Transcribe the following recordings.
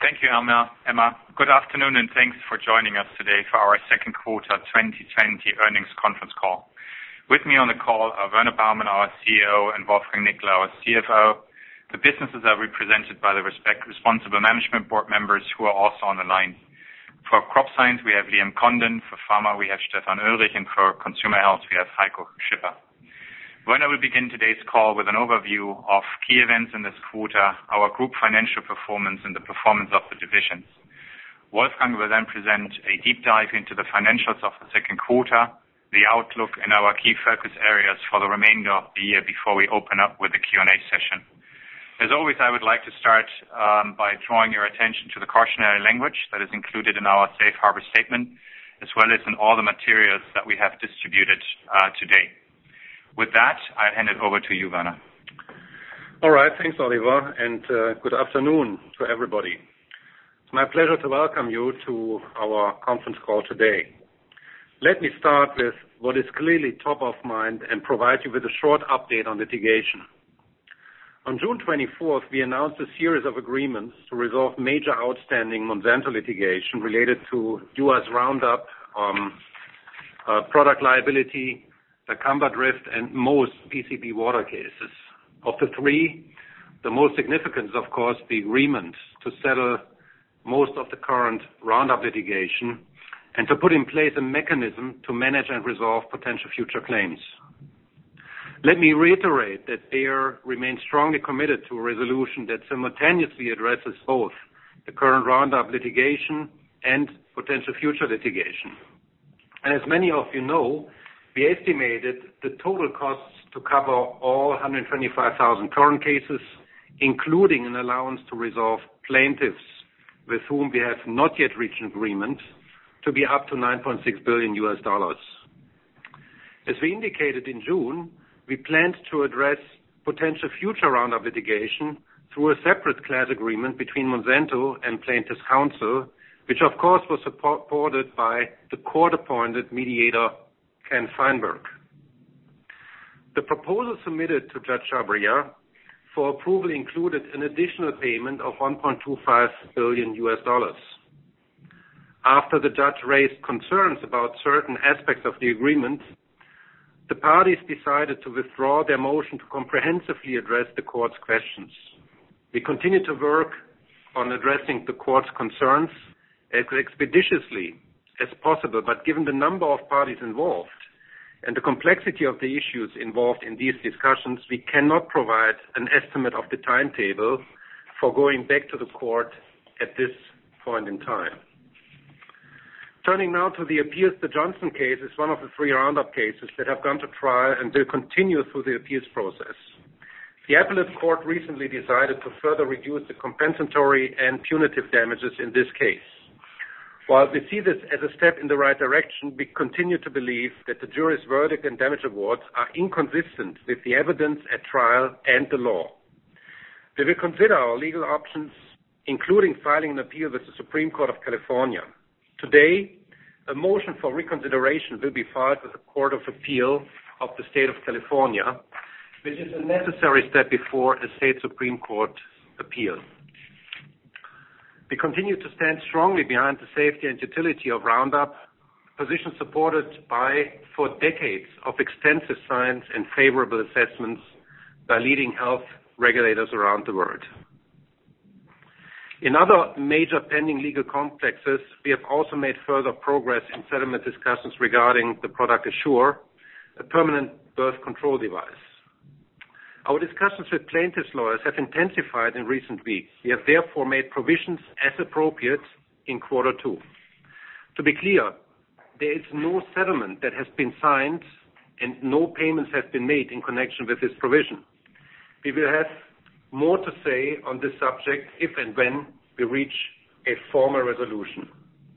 Thank you, Emma. Good afternoon, and thanks for joining us today for our second quarter 2020 earnings conference call. With me on the call are Werner Baumann, our CEO, and Wolfgang Nickl, our CFO. The businesses are represented by the responsible management board members who are also on the line. For Crop Science, we have Liam Condon. For Pharma, we have Stefan Oelrich, and for Consumer Health, we have Heiko Schipper. Werner will begin today's call with an overview of key events in this quarter, our group financial performance, and the performance of the divisions. Wolfgang will then present a deep dive into the financials of the second quarter, the outlook, and our key focus areas for the remainder of the year before we open up with the Q&A session. As always, I would like to start by drawing your attention to the cautionary language that is included in our safe harbor statement, as well as in all the materials that we have distributed today. With that, I hand it over to you, Werner. All right. Thanks, Oliver, and good afternoon to everybody. It's my pleasure to welcome you to our conference call today. Let me start with what is clearly top of mind and provide you with a short update on litigation. On June 24th, we announced a series of agreements to resolve major outstanding Monsanto litigation related to U.S. Roundup, product liability, dicamba drift, and most PCB water cases. Of the three, the most significant is, of course, the agreement to settle most of the current Roundup litigation and to put in place a mechanism to manage and resolve potential future claims. Let me reiterate that Bayer remains strongly committed to a resolution that simultaneously addresses both the current Roundup litigation and potential future litigation. And as many of you know, we estimated the total costs to cover all 125,000 current cases, including an allowance to resolve plaintiffs with whom we have not yet reached an agreement, to be up to $9.6 billion. As we indicated in June, we planned to address potential future Roundup litigation through a separate class agreement between Monsanto and plaintiffs' counsel, which of course was supported by the court-appointed mediator Ken Feinberg. The proposal submitted to Judge Chhabria for approval included an additional payment of $1.25 billion. After the judge raised concerns about certain aspects of the agreement, the parties decided to withdraw their motion to comprehensively address the court's questions. We continue to work on addressing the court's concerns as expeditiously as possible, but given the number of parties involved and the complexity of the issues involved in these discussions, we cannot provide an estimate of the timetable for going back to the court at this point in time. Turning now to the appeals, the Johnson case is one of the three Roundup cases that have gone to trial and will continue through the appeals process. The appellate court recently decided to further reduce the compensatory and punitive damages in this case. While we see this as a step in the right direction, we continue to believe that the jury's verdict and damage awards are inconsistent with the evidence at trial and the law. We will consider our legal options, including filing an appeal with the Supreme Court of California. Today, a motion for reconsideration will be filed with the Court of Appeal of the State of California, which is a necessary step before a state Supreme Court appeal. We continue to stand strongly behind the safety and utility of Roundup, a position supported by, for decades, of extensive science and favorable assessments by leading health regulators around the world. In other major pending legal complexes, we have also made further progress in settlement discussions regarding the product Assure, a permanent birth control device. Our discussions with plaintiffs' lawyers have intensified in recent weeks. We have therefore made provisions as appropriate in quarter two. To be clear, there is no settlement that has been signed and no payments have been made in connection with this provision. We will have more to say on this subject if and when we reach a formal resolution.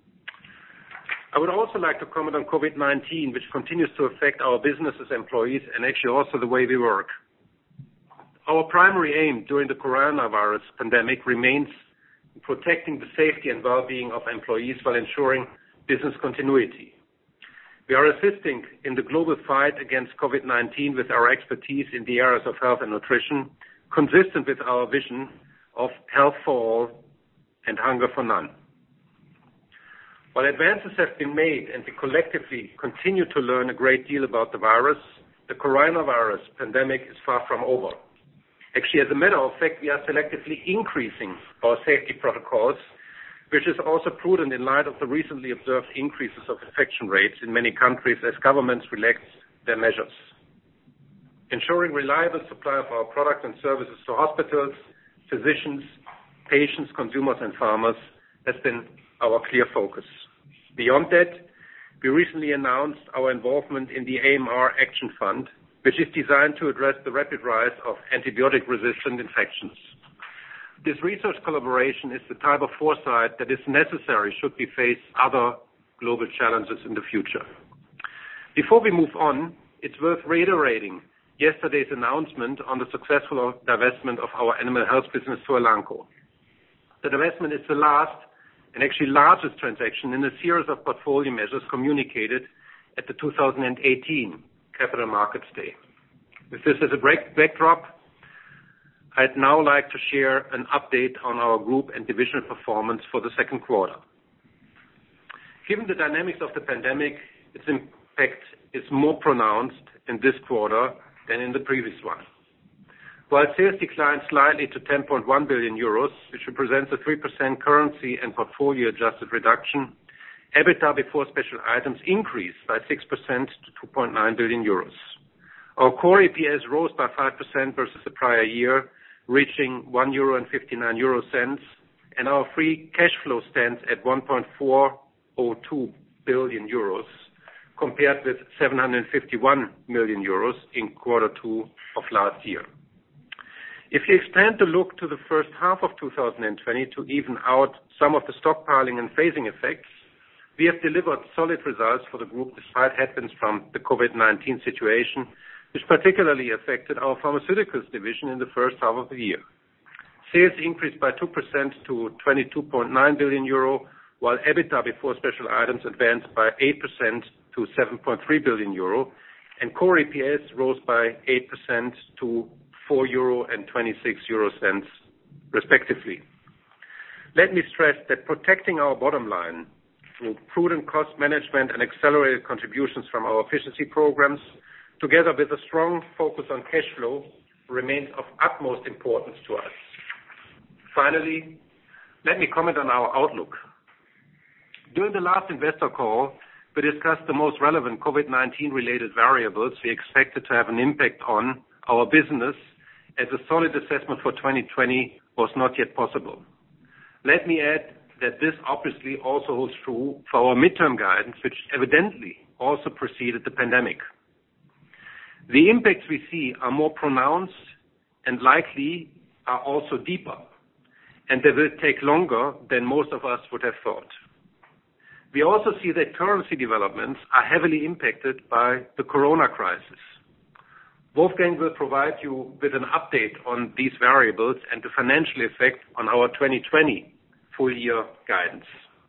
I would also like to comment on COVID-19, which continues to affect our businesses, employees, and actually also the way we work. Our primary aim during the coronavirus pandemic remains protecting the safety and well-being of employees while ensuring business continuity. We are assisting in the global fight against COVID-19 with our expertise in the areas of health and nutrition, consistent with our vision of health for all and hunger for none. While advances have been made and we collectively continue to learn a great deal about the virus, the coronavirus pandemic is far from over. Actually, as a matter of fact, we are selectively increasing our safety protocols, which is also prudent in light of the recently observed increases of infection rates in many countries as governments relax their measures. Ensuring reliable supply of our products and services to hospitals, physicians, patients, consumers, and farmers has been our clear focus. Beyond that, we recently announced our involvement in the AMR Action Fund, which is designed to address the rapid rise of antibiotic-resistant infections. This research collaboration is the type of foresight that is necessary should we face other global challenges in the future. Before we move on, it's worth reiterating yesterday's announcement on the successful divestment of our animal health business to Elanco. The divestment is the last and actually largest transaction in a series of portfolio measures communicated at the 2018 Capital Markets Day. With this as a backdrop, I'd now like to share an update on our group and divisional performance for the second quarter. Given the dynamics of the pandemic, its impact is more pronounced in this quarter than in the previous one. While sales declined slightly to 10.1 billion euros, which represents a 3% currency and portfolio-adjusted reduction, EBITDA before special items increased by 6% to 2.9 billion euros. Our core EPS rose by 5% versus the prior year, reaching €1.59, and our free cash flow stands at 1.402 billion euros, compared with 751 million euros in quarter two of last year. If you extend the look to the first half of 2020 to even out some of the stockpiling and phasing effects, we have delivered solid results for the group despite headwinds from the COVID-19 situation, which particularly affected our pharmaceuticals division in the first half of the year. Sales increased by 2% to 22.9 billion euro, while EBITDA before special items advanced by 8% to 7.3 billion euro, and core EPS rose by 8% to €4.26, respectively. Let me stress that protecting our bottom line through prudent cost management and accelerated contributions from our efficiency programs, together with a strong focus on cash flow, remains of utmost importance to us. Finally, let me comment on our outlook. During the last investor call, we discussed the most relevant COVID-19 related variables we expected to have an impact on our business, as a solid assessment for 2020 was not yet possible. Let me add that this obviously also holds true for our midterm guidance, which evidently also preceded the pandemic. The impacts we see are more pronounced and likely are also deeper, and they will take longer than most of us would have thought. We also see that currency developments are heavily impacted by the corona crisis. Wolfgang will provide you with an update on these variables and the financial effect on our 2020 full year guidance.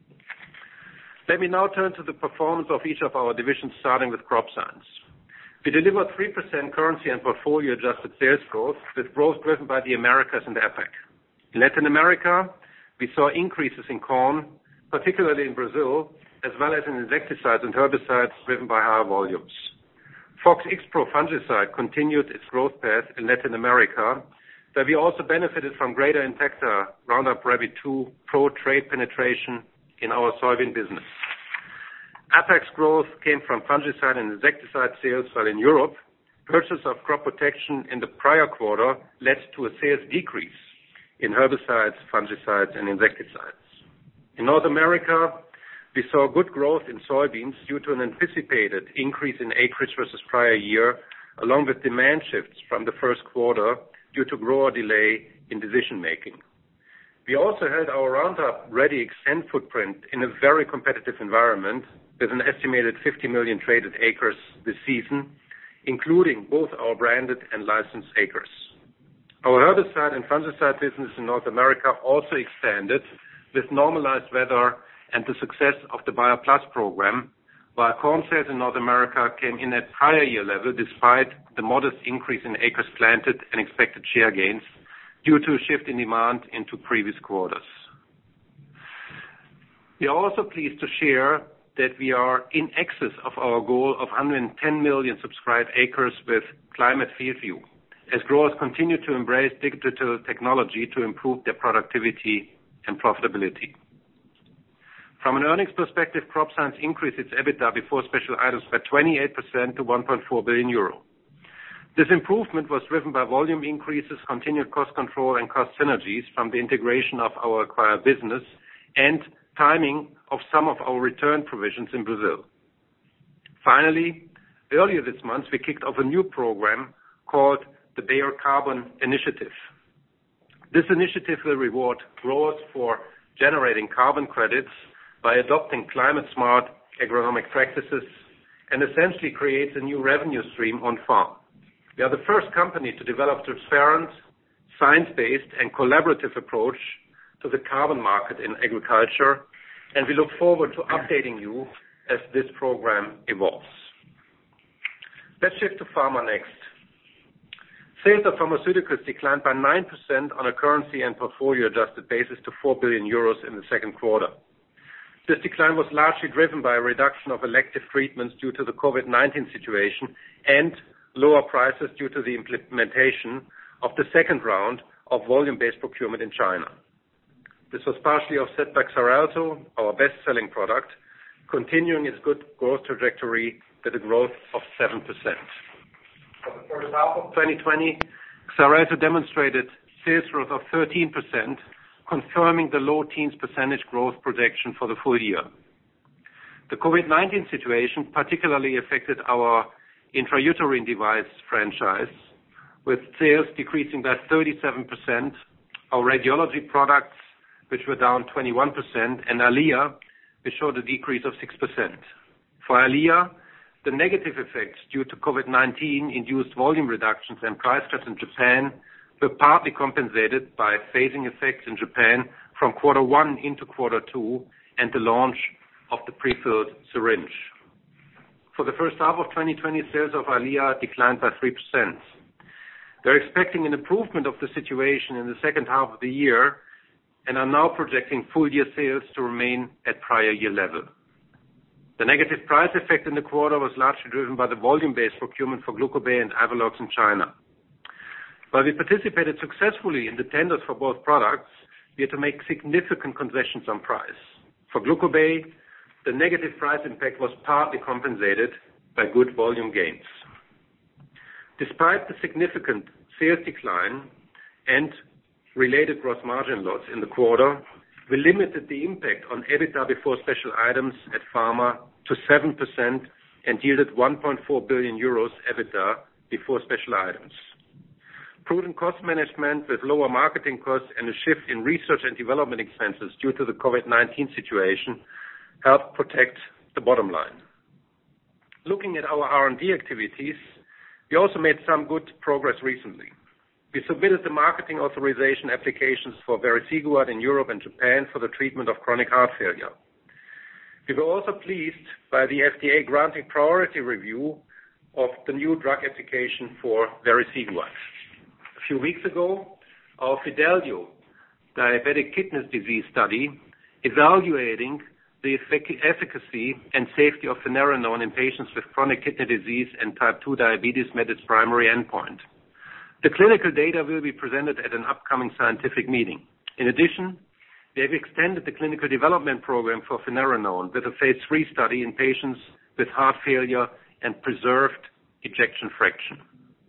Let me now turn to the performance of each of our divisions, starting with Crop Science. We delivered 3% currency and portfolio adjusted sales growth, with growth driven by the Americas and APAC. In Latin America, we saw increases in corn, particularly in Brazil, as well as in insecticides and herbicides driven by higher volumes. Fox Xpro fungicide continued its growth path in Latin America, where we also benefited from greater Intacta Roundup Ready 2 Pro trait penetration in our soybean business. APAC's growth came from fungicide and insecticide sales, while in Europe, purchase of crop protection in the prior quarter led to a sales decrease in herbicides, fungicides, and insecticides. In North America, we saw good growth in soybeans due to an anticipated increase in acreage versus prior year, along with demand shifts from the first quarter due to grower delay in decision making. We also held our Roundup Ready Xtend footprint in a very competitive environment with an estimated 50 million traded acres this season, including both our branded and licensed acres. Our herbicide and fungicide business in North America also expanded with normalized weather and the success of the Bayer Plus program, while corn sales in North America came in at prior year level despite the modest increase in acres planted and expected share gains due to a shift in demand into previous quarters. We are also pleased to share that we are in excess of our goal of 110 million subscribed acres with Climate Field View, as growers continue to embrace digital technology to improve their productivity and profitability. From an earnings perspective, Crop Science increased its EBITDA before special items by 28% to 1.4 billion euro. This improvement was driven by volume increases, continued cost control, and cost synergies from the integration of our acquired business and timing of some of our return provisions in Brazil. Finally, earlier this month, we kicked off a new program called the Bayer Carbon Initiative. This initiative will reward growers for generating carbon credits by adopting climate-smart agronomic practices and essentially creates a new revenue stream on farm. We are the first company to develop transparent, science-based, and collaborative approach to the carbon market in agriculture, and we look forward to updating you as this program evolves. Let's shift to Pharma next. Sales of pharmaceuticals declined by 9% on a currency and portfolio-adjusted basis to 4 billion euros in the second quarter. This decline was largely driven by a reduction of elective treatments due to the COVID-19 situation and lower prices due to the implementation of the second round of volume-based procurement in China. This was partially offset by Xarelto, our best-selling product, continuing its good growth trajectory with a growth of 7%. For the first half of 2020, Xarelto demonstrated sales growth of 13%, confirming the low teens percentage growth projection for the full year. The COVID-19 situation particularly affected our intrauterine device franchise, with sales decreasing by 37%, our radiology products, which were down 21%, and Eylea, which showed a decrease of 6%. For Eylea, the negative effects due to COVID-19 induced volume reductions and price cuts in Japan were partly compensated by phasing effects in Japan from quarter one into quarter two and the launch of the prefilled syringe. For the first half of 2020, sales of Eylea declined by 3%. They're expecting an improvement of the situation in the second half of the year and are now projecting full-year sales to remain at prior year level. The negative price effect in the quarter was largely driven by the volume-based procurement for Glucobay and Avelox in China. While we participated successfully in the tenders for both products, we had to make significant concessions on price. For Glucobay, the negative price impact was partly compensated by good volume gains. Despite the significant sales decline and related gross margin loss in the quarter, we limited the impact on EBITDA before special items at Pharma to 7% and yielded 1.4 billion euros EBITDA before special items. Prudent cost management with lower marketing costs and a shift in research and development expenses due to the COVID-19 situation helped protect the bottom line. Looking at our R&D activities, we also made some good progress recently. We submitted the marketing authorization applications for vericiguat in Europe and Japan for the treatment of chronic heart failure. We were also pleased by the FDA granting priority review of the new drug application for vericiguat. A few weeks ago, our Fidelio diabetic kidney disease study evaluating the efficacy and safety of finerenone in patients with chronic kidney disease and type 2 diabetes met its primary endpoint. The clinical data will be presented at an upcoming scientific meeting. In addition, we have extended the clinical development program for finerenone with a phase 3 study in patients with heart failure and preserved ejection fraction.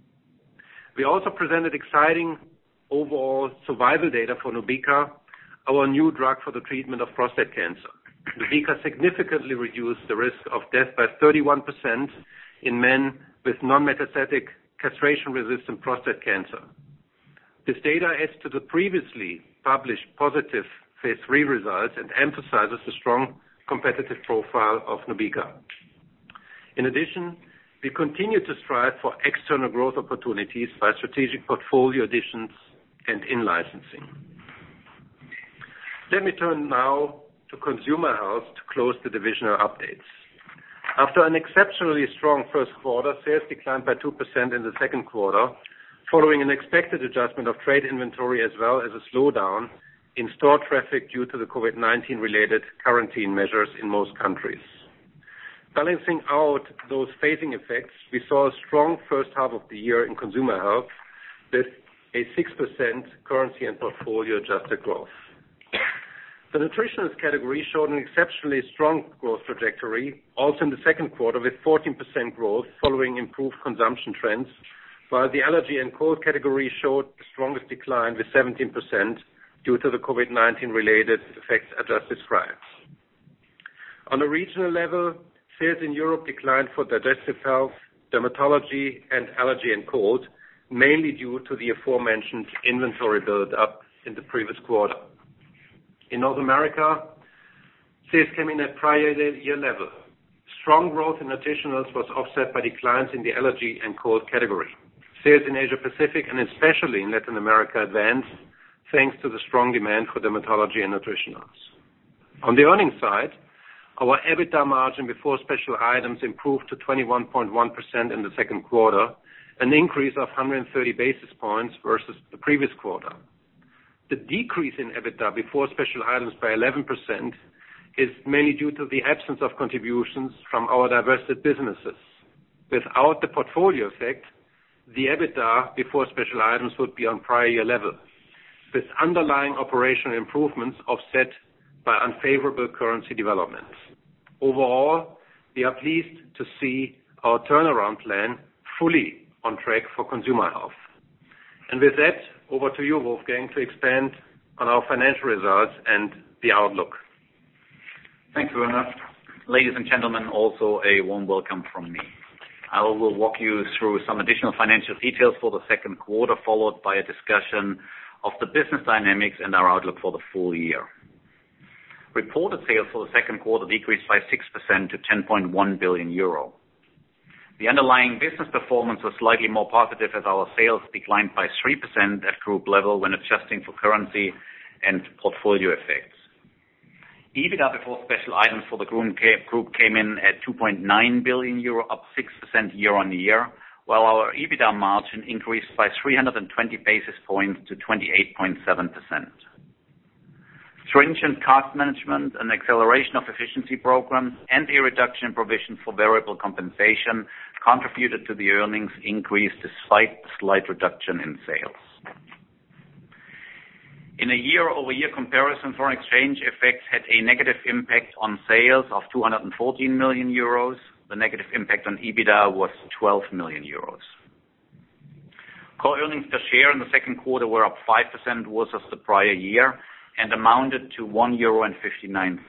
We also presented exciting overall survival data for Nubeqa, our new drug for the treatment of prostate cancer. Nubeqa significantly reduced the risk of death by 31% in men with non-metastatic castration-resistant prostate cancer. This data adds to the previously published positive phase 3 results and emphasizes the strong competitive profile of Nubeqa. In addition, we continue to strive for external growth opportunities by strategic portfolio additions and in-licensing. Let me turn now to Consumer Health to close the divisional updates. After an exceptionally strong first quarter, sales declined by 2% in the second quarter, following an expected adjustment of trade inventory as well as a slowdown in store traffic due to the COVID-19 related quarantine measures in most countries. Balancing out those phasing effects, we saw a strong first half of the year in Consumer Health with a 6% currency and portfolio adjusted growth. The Nutritionals category showed an exceptionally strong growth trajectory, also in the second quarter, with 14% growth following improved consumption trends, while the Allergy and Cold category showed the strongest decline with 17% due to the COVID-19 related effects I just described. On a regional level, sales in Europe declined for Digestive Health, Dermatology, and Allergy and Cold, mainly due to the aforementioned inventory build-up in the previous quarter. In North America, sales came in at prior year level. Strong growth in Nutritionals was offset by declines in the Allergy and Cold category. Sales in Asia Pacific and especially in Latin America advanced thanks to the strong demand for Dermatology and Nutritionals. On the earnings side, our EBITDA margin before special items improved to 21.1% in the second quarter, an increase of 130 basis points versus the previous quarter. The decrease in EBITDA before special items by 11% is mainly due to the absence of contributions from our divested businesses. Without the portfolio effect, the EBITDA before special items would be on prior year level, with underlying operational improvements offset by unfavorable currency developments. Overall, we are pleased to see our turnaround plan fully on track for Consumer Health. And with that, over to you, Wolfgang, to expand on our financial results and the outlook. Thanks, Werner. Ladies and gentlemen, also a warm welcome from me. I will walk you through some additional financial details for the second quarter, followed by a discussion of the business dynamics and our outlook for the full year. Reported sales for the second quarter decreased by 6% to 10.1 billion euro. The underlying business performance was slightly more positive as our sales declined by 3% at group level when adjusting for currency and portfolio effects. EBITDA before special items for the group came in at 2.9 billion euro, up 6% year-on-year, while our EBITDA margin increased by 320 basis points to 28.7%. Stringent cost management and acceleration of efficiency programs and a reduction in provision for variable compensation contributed to the earnings increase despite a slight reduction in sales. In a year-over-year comparison, foreign exchange effects had a negative impact on sales of 214 million euros. The negative impact on EBITDA was 12 million euros. Core earnings per share in the second quarter were up 5% versus the prior year and amounted to €1.59.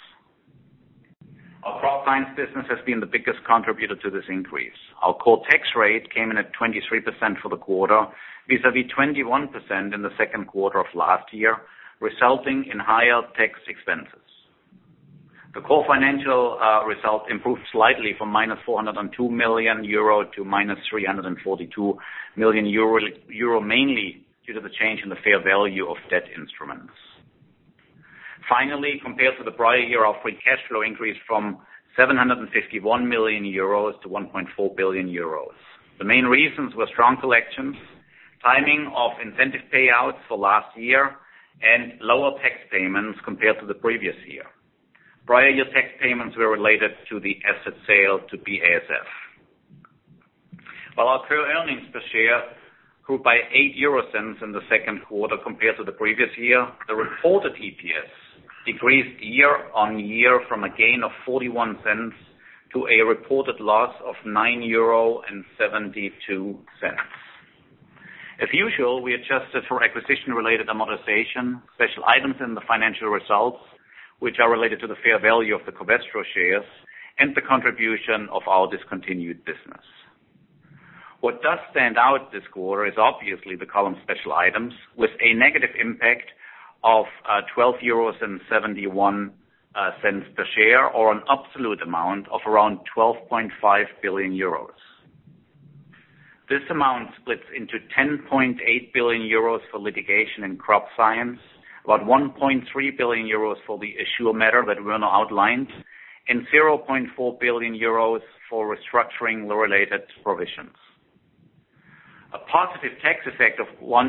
Our Crop Science business has been the biggest contributor to this increase. Our core tax rate came in at 23% for the quarter, vis-à-vis 21% in the second quarter of last year, resulting in higher tax expenses. The core financial result improved slightly from minus 402 million euro to minus 342 million euro, mainly due to the change in the fair value of debt instruments. Finally, compared to the prior year, our free cash flow increased from 751 million euros to 1.4 billion euros. The main reasons were strong collections, timing of incentive payouts for last year, and lower tax payments compared to the previous year. Prior year tax payments were related to the asset sale to BASF. While our core earnings per share grew by 0.08 in the second quarter compared to the previous year, the reported EPS decreased year-on-year from a gain of 41 cents to a reported loss of €9.72. As usual, we adjusted for acquisition-related amortization, special items in the financial results, which are related to the fair value of the Covestro shares, and the contribution of our discontinued business. What does stand out this quarter is obviously the column special items, with a negative impact of €12.71 per share, or an absolute amount of around 12.5 billion euros. This amount splits into 10.8 billion euros for litigation and Crop Science, about 1.3 billion euros for the Assure matter that Werner outlined, and 0.4 billion euros for restructuring related provisions. A positive tax effect of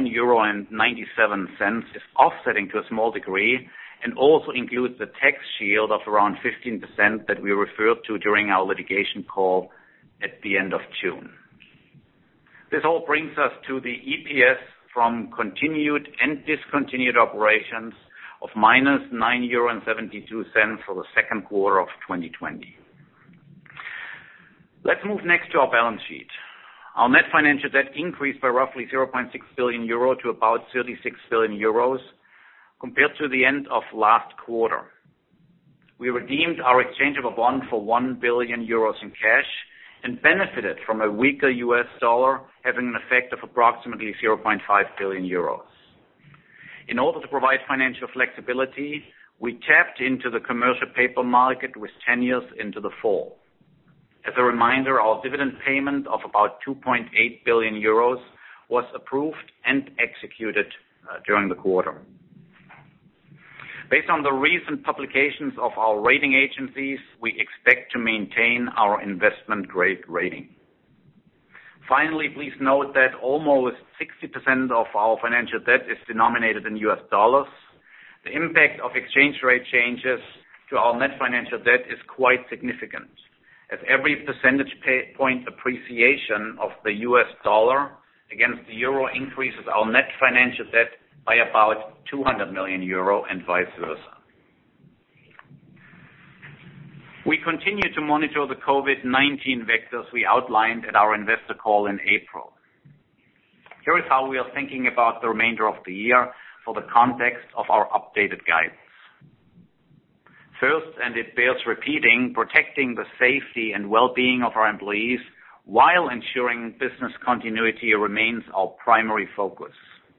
€1.97 is offsetting to a small degree and also includes the tax shield of around 15% that we referred to during our litigation call at the end of June. This all brings us to the EPS from continued and discontinued operations of minus €9.72 for the second quarter of 2020. Let's move next to our balance sheet. Our net financial debt increased by roughly €0.6 billion to about €36 billion compared to the end of last quarter. We redeemed our exchangeable bond for €1 billion in cash and benefited from a weaker US dollar having an effect of approximately €0.5 billion. In order to provide financial flexibility, we tapped into the commercial paper market with 10 years into the fall. As a reminder, our dividend payment of about €2.8 billion was approved and executed during the quarter. Based on the recent publications of our rating agencies, we expect to maintain our investment-grade rating. Finally, please note that almost 60% of our financial debt is denominated in US dollars. The impact of exchange rate changes to our net financial debt is quite significant, as every percentage point appreciation of the US dollar against the euro increases our net financial debt by about €200 million and vice versa. We continue to monitor the COVID-19 vectors we outlined at our investor call in April. Here is how we are thinking about the remainder of the year for the context of our updated guidance. First, and it bears repeating, protecting the safety and well-being of our employees while ensuring business continuity remains our primary focus.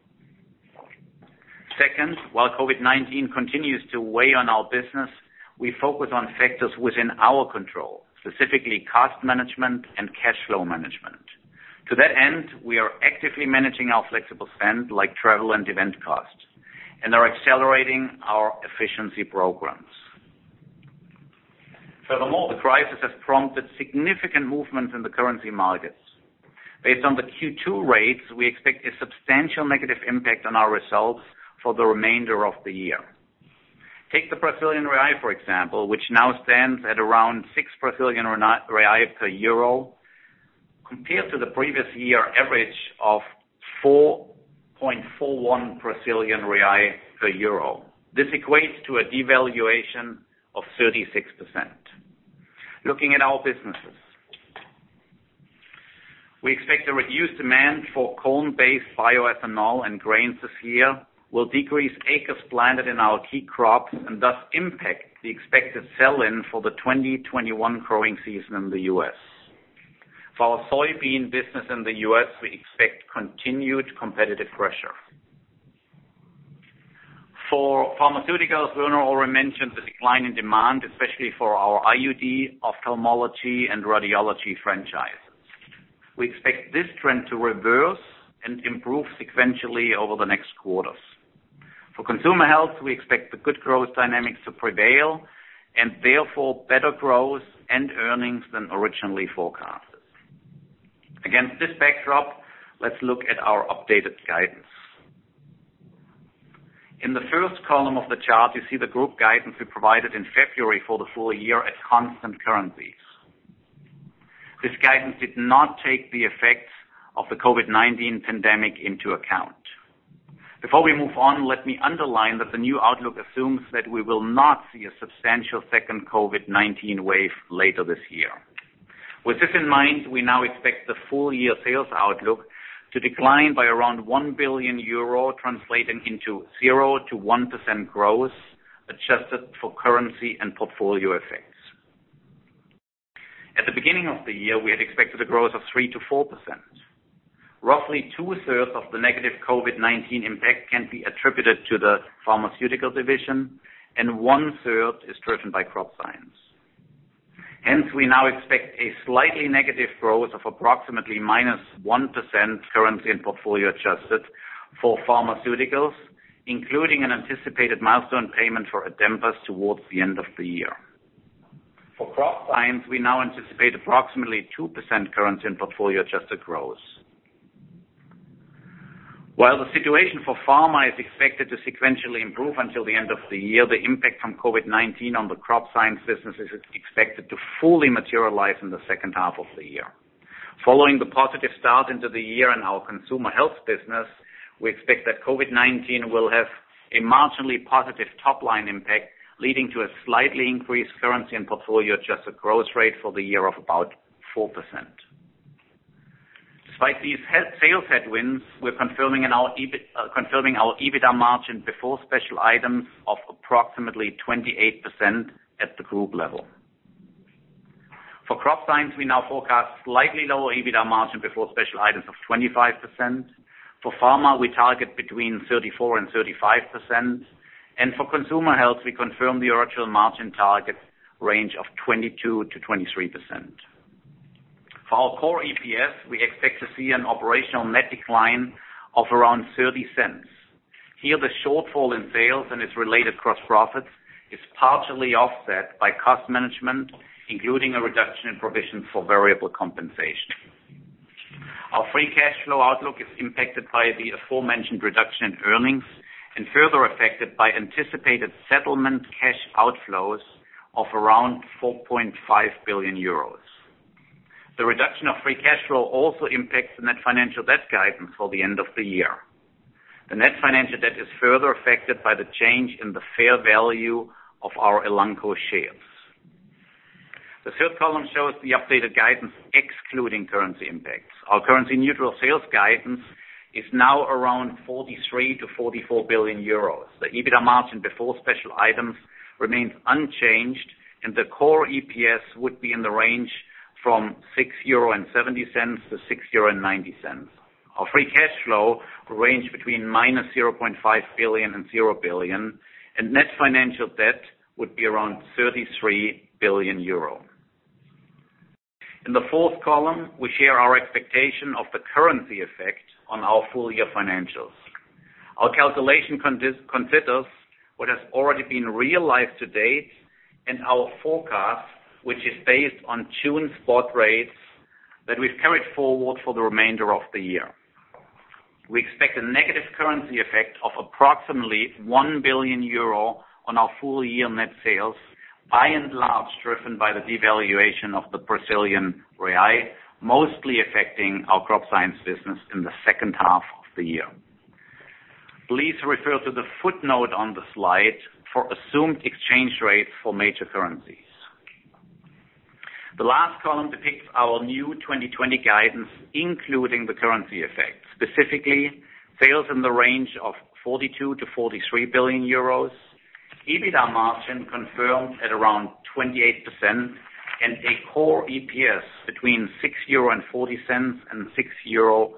Second, while COVID-19 continues to weigh on our business, we focus on factors within our control, specifically cost management and cash flow management. To that end, we are actively managing our flexible spend like travel and event costs, and are accelerating our efficiency programs. Furthermore, the crisis has prompted significant movements in the currency markets. Based on the Q2 rates, we expect a substantial negative impact on our results for the remainder of the year. Take the Brazilian real, for example, which now stands at around 6 Brazilian real per euro, compared to the previous year average of 4.41 Brazilian real per euro. This equates to a devaluation of 36%. Looking at our businesses, we expect a reduced demand for corn-based bioethanol and grains this year will decrease acres planted in our key crops and thus impact the expected sell-in for the 2021 growing season in the U.S. For our soybean business in the U.S., we expect continued competitive pressure. For pharmaceuticals, Werner already mentioned the decline in demand, especially for our IUD, ophthalmology, and radiology franchises. We expect this trend to reverse and improve sequentially over the next quarters. For consumer health, we expect the good growth dynamics to prevail and therefore better growth and earnings than originally forecasted. Against this backdrop, let's look at our updated guidance. In the first column of the chart, you see the group guidance we provided in February for the full year at constant currencies. This guidance did not take the effects of the COVID-19 pandemic into account. Before we move on, let me underline that the new outlook assumes that we will not see a substantial second COVID-19 wave later this year. With this in mind, we now expect the full year sales outlook to decline by around €1 billion, translating into 0 to 1% growth, adjusted for currency and portfolio effects. At the beginning of the year, we had expected a growth of 3 to 4%. Roughly two-thirds of the negative COVID-19 impact can be attributed to the pharmaceutical division, and one-third is driven by crop science. Hence, we now expect a slightly negative growth of approximately minus 1% currency and portfolio adjusted for pharmaceuticals, including an anticipated milestone payment for Adempas towards the end of the year. For crop science, we now anticipate approximately 2% currency and portfolio adjusted growth. While the situation for pharma is expected to sequentially improve until the end of the year, the impact from COVID-19 on the Crop Science business is expected to fully materialize in the second half of the year. Following the positive start into the year in our Consumer Health business, we expect that COVID-19 will have a marginally positive top-line impact, leading to a slightly increased currency and portfolio-adjusted growth rate for the year of about 4%. Despite these sales headwinds, we're confirming our EBITDA margin before special items of approximately 28% at the group level. For Crop Science, we now forecast slightly lower EBITDA margin before special items of 25%. For Pharma, we target between 34% and 35%. And for Consumer Health, we confirm the original margin target range of 22% to 23%. For our core EPS, we expect to see an operational net decline of around 30 cents. Here, the shortfall in sales and its related gross profits is partially offset by cost management, including a reduction in provisions for variable compensation. Our free cash flow outlook is impacted by the aforementioned reduction in earnings and further affected by anticipated settlement cash outflows of around 4.5 billion euros. The reduction of free cash flow also impacts the net financial debt guidance for the end of the year. The net financial debt is further affected by the change in the fair value of our Elanco shares. The third column shows the updated guidance excluding currency impacts. Our currency-neutral sales guidance is now around 43 to 44 billion euros. The EBITDA margin before special items remains unchanged, and the core EPS would be in the range from €6.70 to €6.90. Our free cash flow will range between minus 0.5 billion and 0 billion, and net financial debt would be around 33 billion euro. In the fourth column, we share our expectation of the currency effect on our full-year financials. Our calculation considers what has already been realized to date and our forecast, which is based on June spot rates that we've carried forward for the remainder of the year. We expect a negative currency effect of approximately 1 billion euro on our full-year net sales, by and large driven by the devaluation of the Brazilian real, mostly affecting our Crop Science business in the second half of the year. Please refer to the footnote on the slide for assumed exchange rates for major currencies. The last column depicts our new 2020 guidance, including the currency effect, specifically sales in the range of 42 to 43 billion euros, EBITDA margin confirmed at around 28%, and a core EPS between €6.40 and €6.60.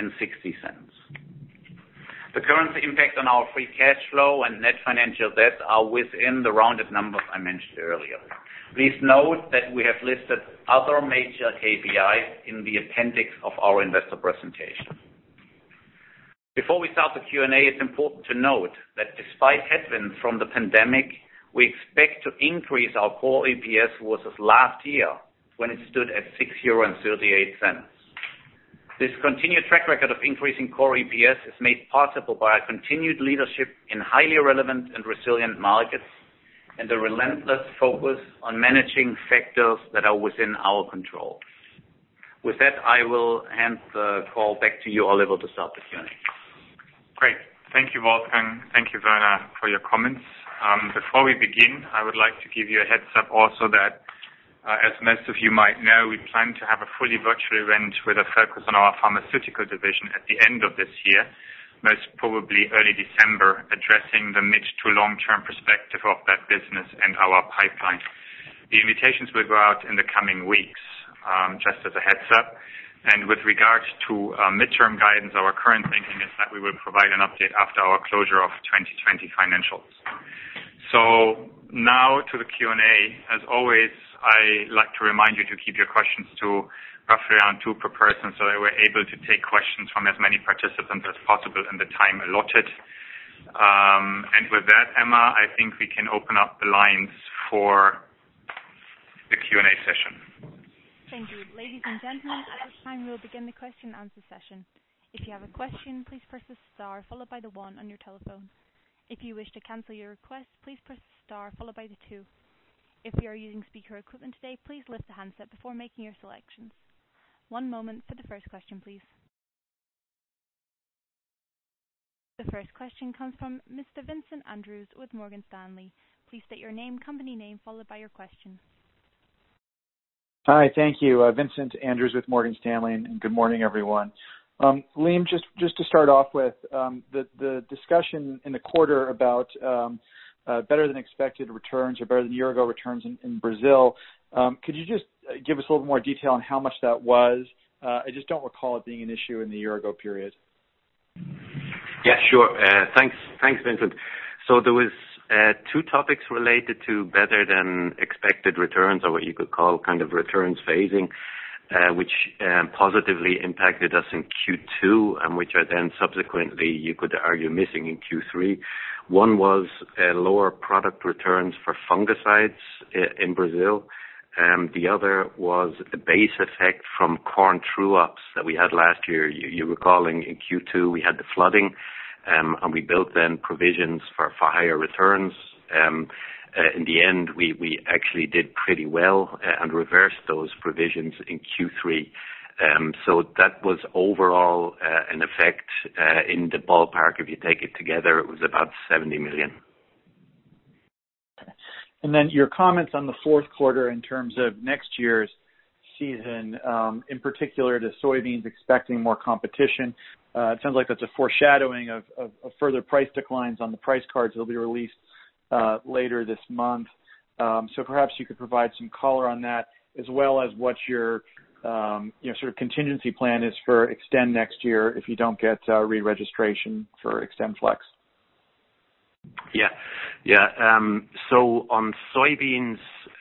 The currency impact on our free cash flow and net financial debt are within the rounded numbers I mentioned earlier. Please note that we have listed other major KPIs in the appendix of our investor presentation. Before we start the Q&A, it's important to note that despite headwinds from the pandemic, we expect to increase our core EPS versus last year when it stood at €6.38. This continued track record of increasing core EPS is made possible by our continued leadership in highly relevant and resilient markets and a relentless focus on managing factors that are within our control. With that, I will hand the call back to you, Oliver, to start the Q&A. Great. Thank you, Wolfgang. Thank you, Werner, for your comments. Before we begin, I would like to give you a heads up also that, as most of you might know, we plan to have a fully virtual event with a focus on our pharmaceutical division at the end of this year, most probably early December, addressing the mid to long-term perspective of that business and our pipeline. The invitations will go out in the coming weeks, just as a heads up. And with regards to midterm guidance, our current thinking is that we will provide an update after our closure of 2020 financials. So now to the Q&A. As always, I like to remind you to keep your questions to roughly around 2 per person so that we're able to take questions from as many participants as possible in the time allotted. And with that, Emma, I think we can open up the lines for the Q&A session. Thank you. Ladies and gentlemen, at this time we will begin the question and answer session. If you have a question, please press the star followed by the 1 on your telephone. If you wish to cancel your request, please press the star followed by the 2. If you are using speaker equipment today, please lift the handset before making your selections. One moment for the first question, please. The first question comes from Mr. Vincent Andrews with Morgan Stanley. Please state your name, company name, followed by your question. Hi, thank you. Vincent Andrews with Morgan Stanley, and good morning, everyone. Liam, just to start off with, the discussion in the quarter about better than expected returns or better than year-ago returns in Brazil, could you just give us a little more detail on how much that was? I just don't recall it being an issue in the year-ago period. Yeah, sure. Thanks, Vincent. So there was two topics related to better than expected returns, or what you could call kind of returns phasing, which positively impacted us in Q2 and which are then subsequently, you could argue, missing in Q3. One was lower product returns for fungicides in Brazil. The other was a base effect from corn true-ups that we had last year. You recall in Q2 we had the flooding, and we built then provisions for higher returns. In the end, we actually did pretty well and reversed those provisions in Q3. So that was overall an effect in the ballpark. If you take it together, it was about 70 million. And then your comments on the fourth quarter in terms of next year's season, in particular to soybeans expecting more competition. It sounds like that's a foreshadowing of further price declines on the price cards that will be released later this month. So perhaps you could provide some color on that, as well as what your sort of contingency plan is for Extend next year if you don't get re-registration for Extend Flex. Yeah. So on soybeans,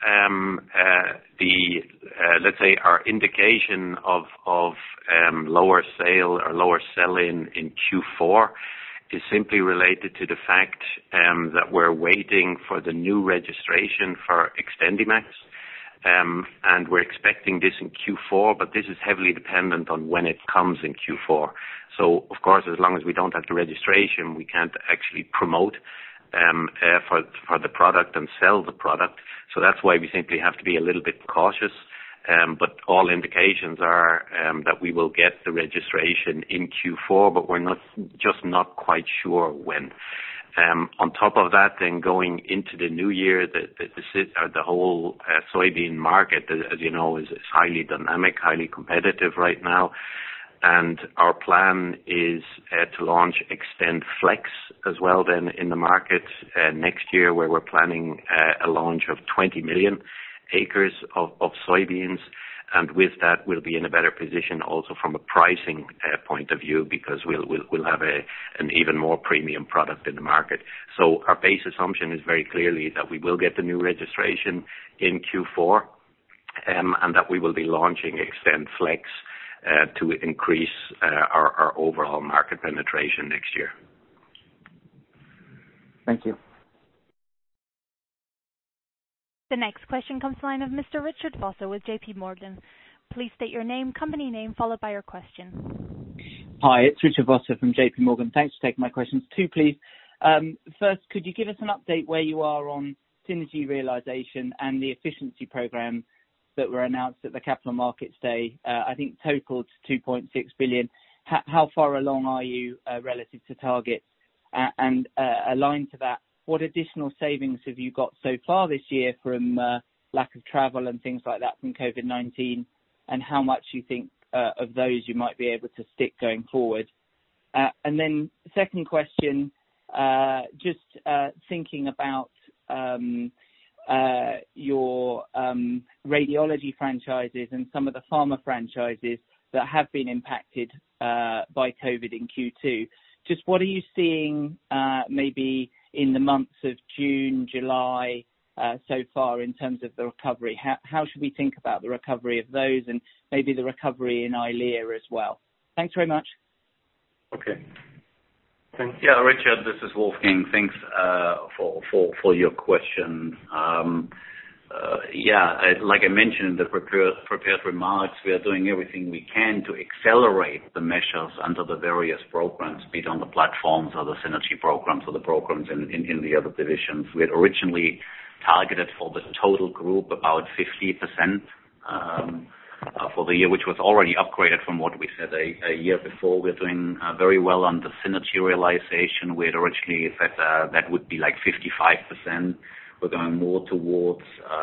let's say our indication of lower sale or lower sell-in in Q4 is simply related to the fact that we're waiting for the new registration for XtendiMax, and we're expecting this in Q4, but this is heavily dependent on when it comes in Q4. So, of course, as long as we don't have the registration, we can't actually promote for the product and sell the product. So that's why we simply have to be a little bit cautious. But all indications are that we will get the registration in Q4, but we're not quite sure when. On top of that, then going into the new year, the whole soybean market, as you know, is highly dynamic, highly competitive right now. And our plan is to launch Extend Flex as well then in the market next year, where we're planning a launch of 20 million acres of soybeans. And with that, we'll be in a better position also from a pricing point of view, because we'll have an even more premium product in the market. So our base assumption is very clearly that we will get the new registration in Q4, and that we will be launching Extend Flex to increase our overall market penetration next year. Thank you. The next question comes to the line of Mr. Richard Vosser with JP Morgan. Please state your name, company name, followed by your question. Hi, it's Richard Vosser from JP Morgan. Thanks for taking my questions. Two, please. First, could you give us an update where you are on synergy realization and the efficiency program that were announced at the Capital Markets Day? I think totaled 2.6 billion. How far along are you relative to targets? And aligned to that, what additional savings have you got so far this year from lack of travel and things like that from COVID-19? And how much you think of those you might be able to stick going forward? And then second question, just thinking about your radiology franchises and some of the pharma franchises that have been impacted by COVID in Q2. Just what are you seeing maybe in the months of June, July so far in terms of the recovery? How should we think about the recovery of those and maybe the recovery in Eylea as well? Thanks very much. Okay. Thanks. Yeah, Richard, this is Wolfgang. Thanks for your question. like I mentioned in the prepared remarks, we are doing everything we can to accelerate the measures under the various programs, be it on the platforms or the synergy programs or the programs in the other divisions. We had originally targeted for the total group about 50% for the year, which was already upgraded from what we said a year before. We're doing very well on the synergy realization. We had originally said that would be like 55%. We're going more towards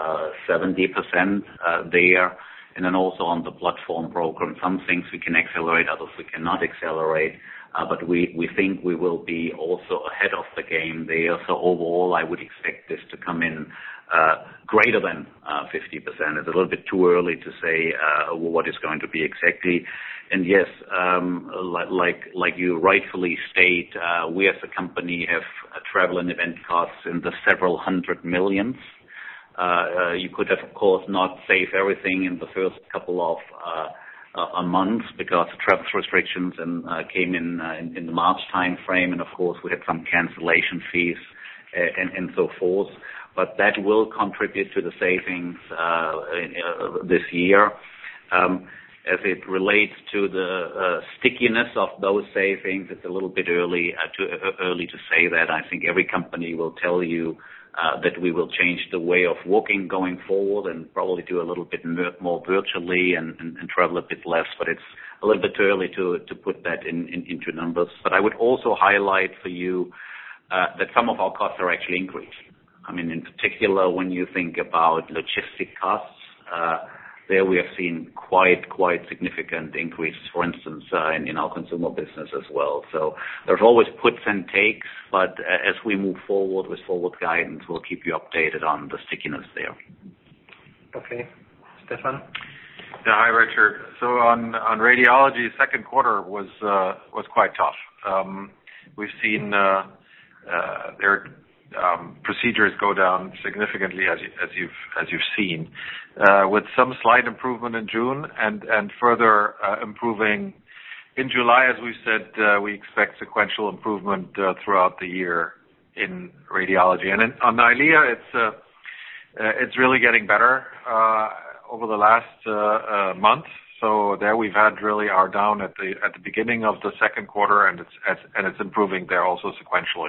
70% there. And then also on the platform program, some things we can accelerate, others we cannot accelerate. But we think we will be also ahead of the game there. So overall, I would expect this to come in greater than 50%. It's a little bit too early to say what is going to be exactly. And yes, like you rightfully state, we as a company have travel and event costs in the several hundred millions. You could have, of course, not save everything in the first couple of months because travel restrictions came in the March time frame, and of course we had some cancellation fees and so forth. But that will contribute to the savings this year. As it relates to the stickiness of those savings, it's a little bit early to say that. I think every company will tell you that we will change the way of working going forward and probably do a little bit more virtually and travel a bit less. But it's a little bit too early to put that into numbers. But I would also highlight for you that some of our costs are actually increasing. I mean, in particular, when you think about logistic costs, there we have seen quite significant increases, for instance, in our consumer business as well. So there's always puts and takes, but as we move forward with forward guidance, we'll keep you updated on the stickiness there. Okay. Stefan? Yeah, hi, Richard. So on radiology, second quarter was quite tough. We've seen their procedures go down significantly, as you've seen, with some slight improvement in June and further improving in July. As we said, we expect sequential improvement throughout the year in radiology. And on EYLEA, it's really getting better over the last month. So there we've had really our down at the beginning of the second quarter, and it's improving there also sequentially.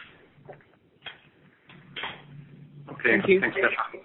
Okay. Thank you. Thanks, Stefan.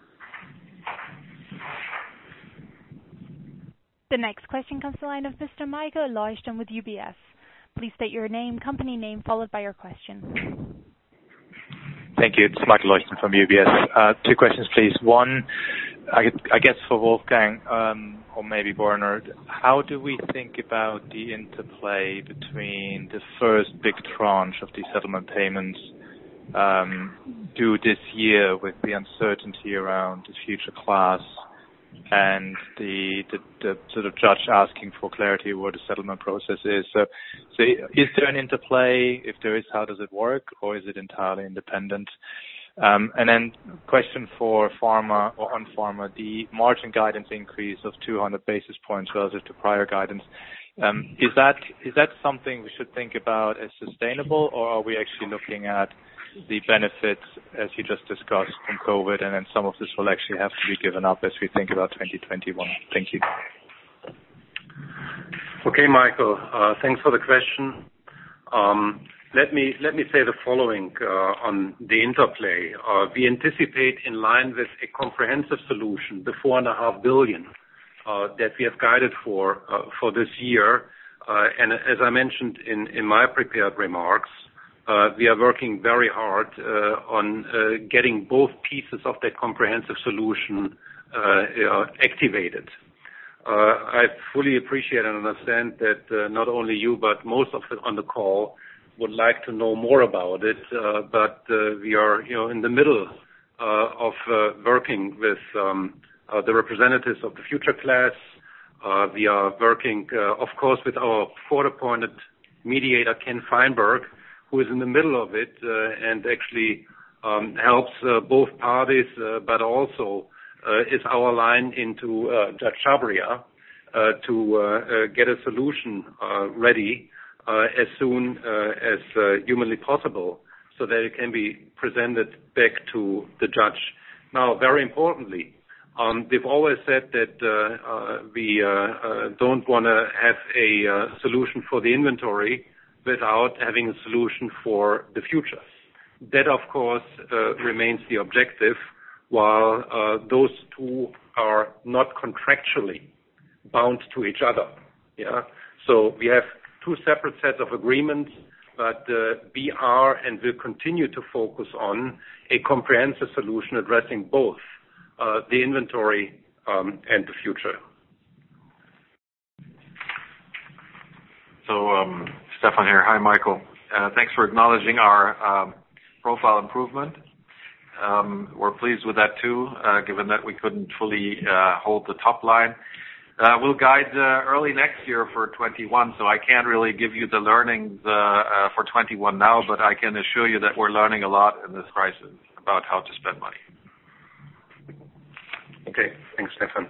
The next question comes to the line of Mr. Michael Leuchten with UBS. Please state your name, company name, followed by your question. Thank you. It's Michael Leuchten from UBS. Two questions, please. One, I guess for Wolfgang or maybe Bernhard, how do we think about the interplay between the first big tranche of these settlement payments due this year with the uncertainty around the future class and the sort of judge asking for clarity of what the settlement process is? So is there an interplay? If there is, how does it work, or is it entirely independent? And then question for pharma or on pharma, the margin guidance increase of 200 basis points relative to prior guidance. Is that something we should think about as sustainable, or are we actually looking at the benefits, as you just discussed, from COVID, and then some of this will actually have to be given up as we think about 2021? Thank you. Okay, Michael, thanks for the question. Let me say the following on the interplay. We anticipate, in line with a comprehensive solution, the 4.5 billion that we have guided for this year. And as I mentioned in my prepared remarks, we are working very hard on getting both pieces of that comprehensive solution activated. I fully appreciate and understand that not only you, but most of it on the call would like to know more about it. But we are, in the middle of working with the representatives of the future class. We are working, of course, with our court-appointed mediator, Ken Feinberg, who is in the middle of it and actually helps both parties, but also is our line into Judge Chhabria to get a solution ready as soon as humanly possible, so that it can be presented back to the judge. Now, very importantly, they've always said that we don't want to have a solution for the inventory without having a solution for the future. That, of course, remains the objective, while those two are not contractually bound to each other. Yeah. So we have two separate sets of agreements, but we are and will continue to focus on a comprehensive solution addressing both the inventory and the future. So, Stefan here. Hi, Michael. Thanks for acknowledging our profile improvement. We're pleased with that too, given that we couldn't fully hold the top line. We'll guide early next year for 21, so I can't really give you the learnings for 21 now, but I can assure you that we're learning a lot in this crisis about how to spend money. Okay, thanks, Stefan.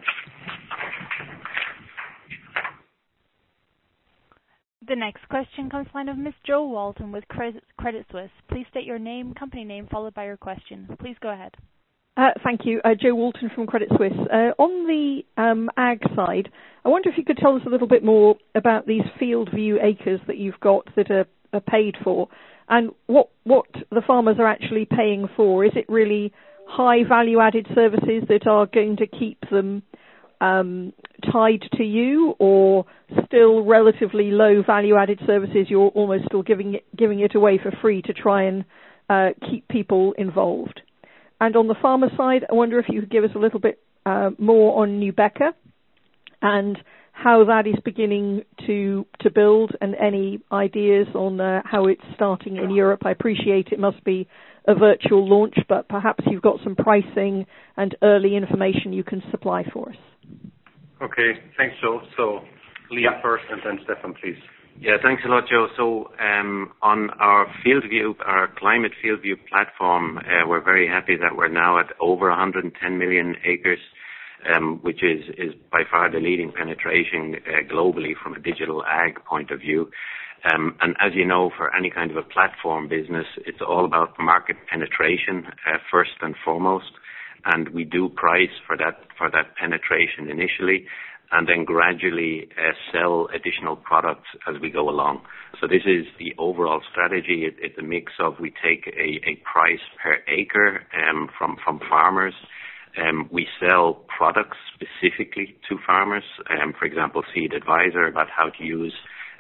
The next question comes from the line of Ms. Jo Walton with Credit Suisse. Please state your name, company name, followed by your question. Please go ahead. Thank you. Jo Walton from Credit Suisse. On the ag side, I wonder if you could tell us a little bit more about these field view acres that you've got that are paid for, and what the farmers are actually paying for. Is it really high value-added services that are going to keep them tied to you, or still relatively low value-added services you're almost still giving it away for free to try and keep people involved? And on the farmer side, I wonder if you could give us a little bit more on Nubeqa and how that is beginning to build, and any ideas on how it's starting in Europe. I appreciate it must be a virtual launch, but perhaps you've got some pricing and early information you can supply for us. Okay, thanks, Joe. So, Liam first, and then Stefan, please. Yeah, thanks a lot, Joe. So on our field view, our climate field view platform, we're very happy that we're now at over 110 million acres, which is by far the leading penetration globally from a digital ag point of view. And as you know, for any kind of a platform business, it's all about market penetration first and foremost. And we do price for that penetration initially, and then gradually sell additional products as we go along. So this is the overall strategy. It's a mix of, we take a price per acre from farmers. We sell products specifically to farmers, for example, Seed Advisor, about how to use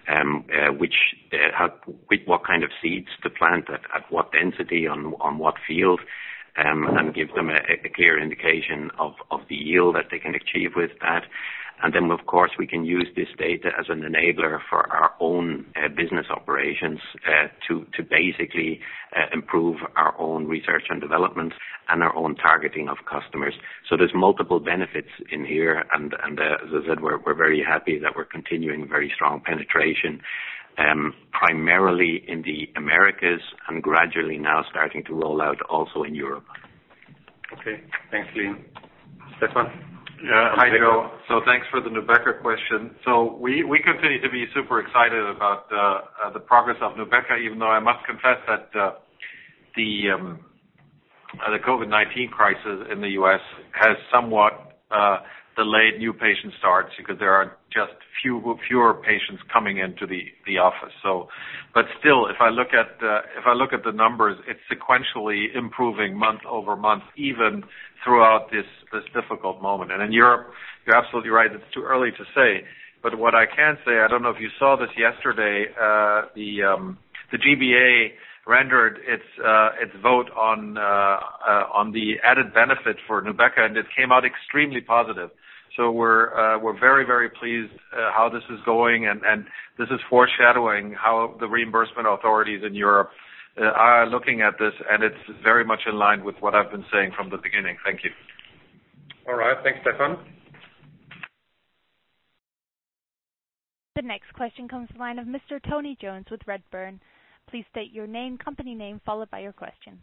what kind of seeds to plant at what density on what field, and give them a clear indication of the yield that they can achieve with that. And then, of course, we can use this data as an enabler for our own business operations to basically improve our own research and development and our own targeting of customers. So there's multiple benefits in here, and as I said, we're very happy that we're continuing very strong penetration, primarily in the Americas, and gradually now starting to roll out also in Europe. Okay, thanks, Liam. Stefan? Yeah, hi, Joe. So thanks for the Nubeqa question. So we continue to be super excited about the progress of Nubeqa, even though I must confess that the COVID-19 crisis in the U.S. has somewhat delayed new patient starts, because there are just fewer patients coming into the office. So, but still, if I look at the numbers, it's sequentially improving month over month, even throughout this difficult moment. And in Europe, you're absolutely right; it's too early to say. But what I can say, I don't know if you saw this yesterday, the GBA rendered its vote on the added benefit for Nubeqa, and it came out extremely positive. So we're very, very pleased how this is going, and this is foreshadowing how the reimbursement authorities in Europe are looking at this, and it's very much in line with what I've been saying from the beginning. Thank you. All right, thanks, Stefan. The next question comes from the line of Mr. Tony Jones with Redburn. Please state your name, company name, followed by your question.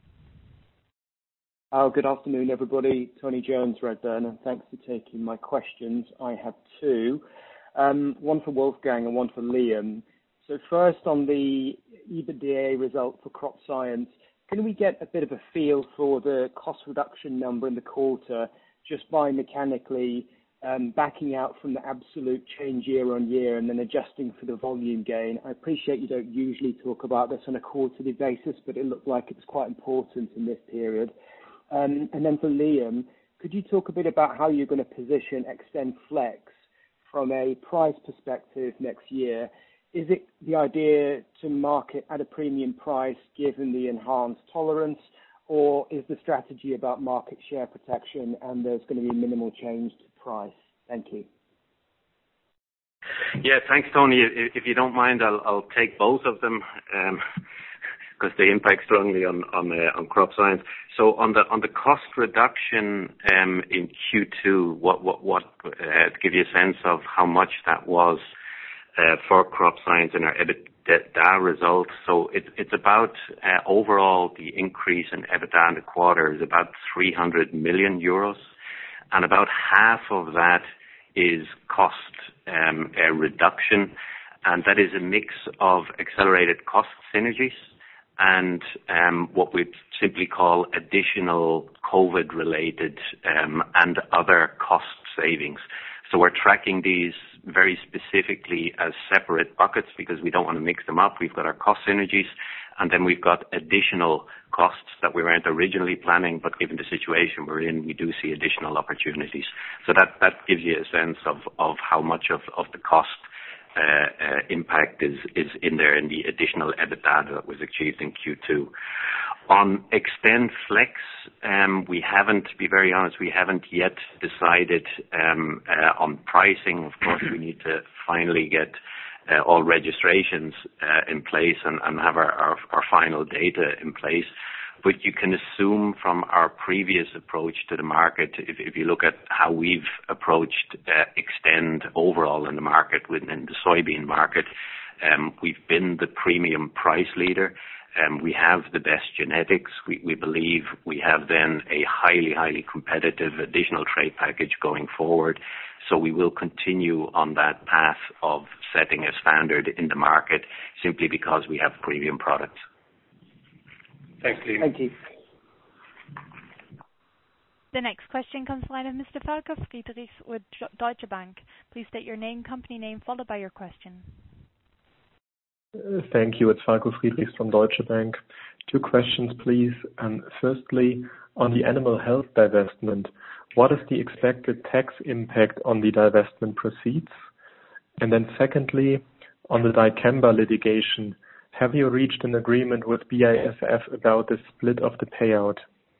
Good afternoon, everybody. Tony Jones, Redburn, and thanks for taking my questions. I have two, one for Wolfgang and one for Liam. So first, on the EBITDA result for Crop Science, Can we get a bit of a feel for the cost reduction number in the quarter just by mechanically backing out from the absolute change year-on-year and then adjusting for the volume gain? I appreciate you don't usually talk about this on a quarterly basis, but it looked like it was quite important in this period. And then for Liam, could you talk a bit about how you're going to position XtendFlex from a price perspective next year? Is it the idea to market at a premium price given the enhanced tolerance, or is the strategy about market share protection and there's going to be minimal change to price? Thank you. Yeah, thanks, Tony. If you don't mind, I'll take both of them because they impact strongly on crop science. So on the cost reduction in Q2, what to give you a sense of how much that was for crop science and our EBITDA results. So it's about overall the increase in EBITDA in the quarter is about 300 million euros, and about half of that is cost reduction, and that is a mix of accelerated cost synergies and what we simply call additional COVID-related and other cost savings. So we're tracking these very specifically as separate buckets because we don't want to mix them up. We've got our cost synergies, and then we've got additional costs that we weren't originally planning, but given the situation we're in, we do see additional opportunities. So that gives you a sense of how much of the cost impact is in there in the additional EBITDA that was achieved in Q2. On XtendFlex, we haven't, to be very honest, we haven't yet decided on pricing. Of course, we need to finally get all registrations in place and have our final data in place. But you can assume from our previous approach to the market, if you look at how we've approached Xtend overall in the market, within the soybean market, we've been the premium price leader. We have the best genetics. We believe we have then a highly competitive additional trade package going forward. So we will continue on that path of setting a standard in the market simply because we have premium products. Thanks, Liam. Thank you. The next question comes from the line of Mr. Falco Friedrichs with Deutsche Bank. Please state your name, company name, followed by your question. Thank you. It's Falco Friedrichs from Deutsche Bank. 2 questions, please. Firstly, on the animal health divestment, what is the expected tax impact on the divestment proceeds? And then secondly, on the dicamba litigation, have you reached an agreement with BASF about the split of the payout?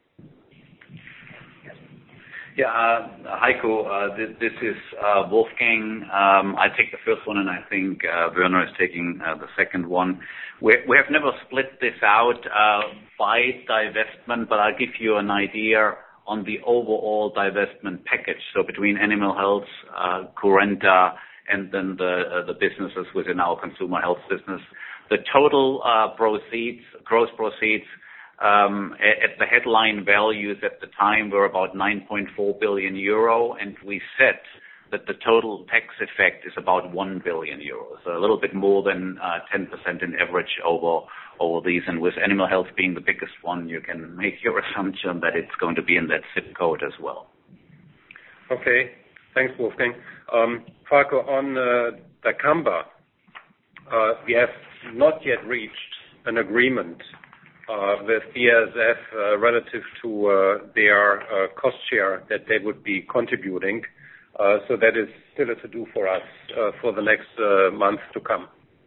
Yeah, Heiko, this is Wolfgang. I take the first one, and I think Werner is taking the second one. We have never split this out by divestment, but I'll give you an idea on the overall divestment package. So between animal health, Currenta, and then the businesses within our consumer health business, the total gross proceeds, at the headline values at the time were about 9.4 billion euro, and we said that the total tax effect is about 1 billion euros, so a little bit more than 10% in average over these. And with animal health being the biggest one, you can make your assumption that it's going to be in that zip code as well. Okay, thanks, Wolfgang. Falco, on dicamba, we have not yet reached an agreement with BASF relative to their cost share that they would be contributing. So that is still a to-do for us for the next months to come.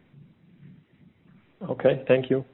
Okay, thank you.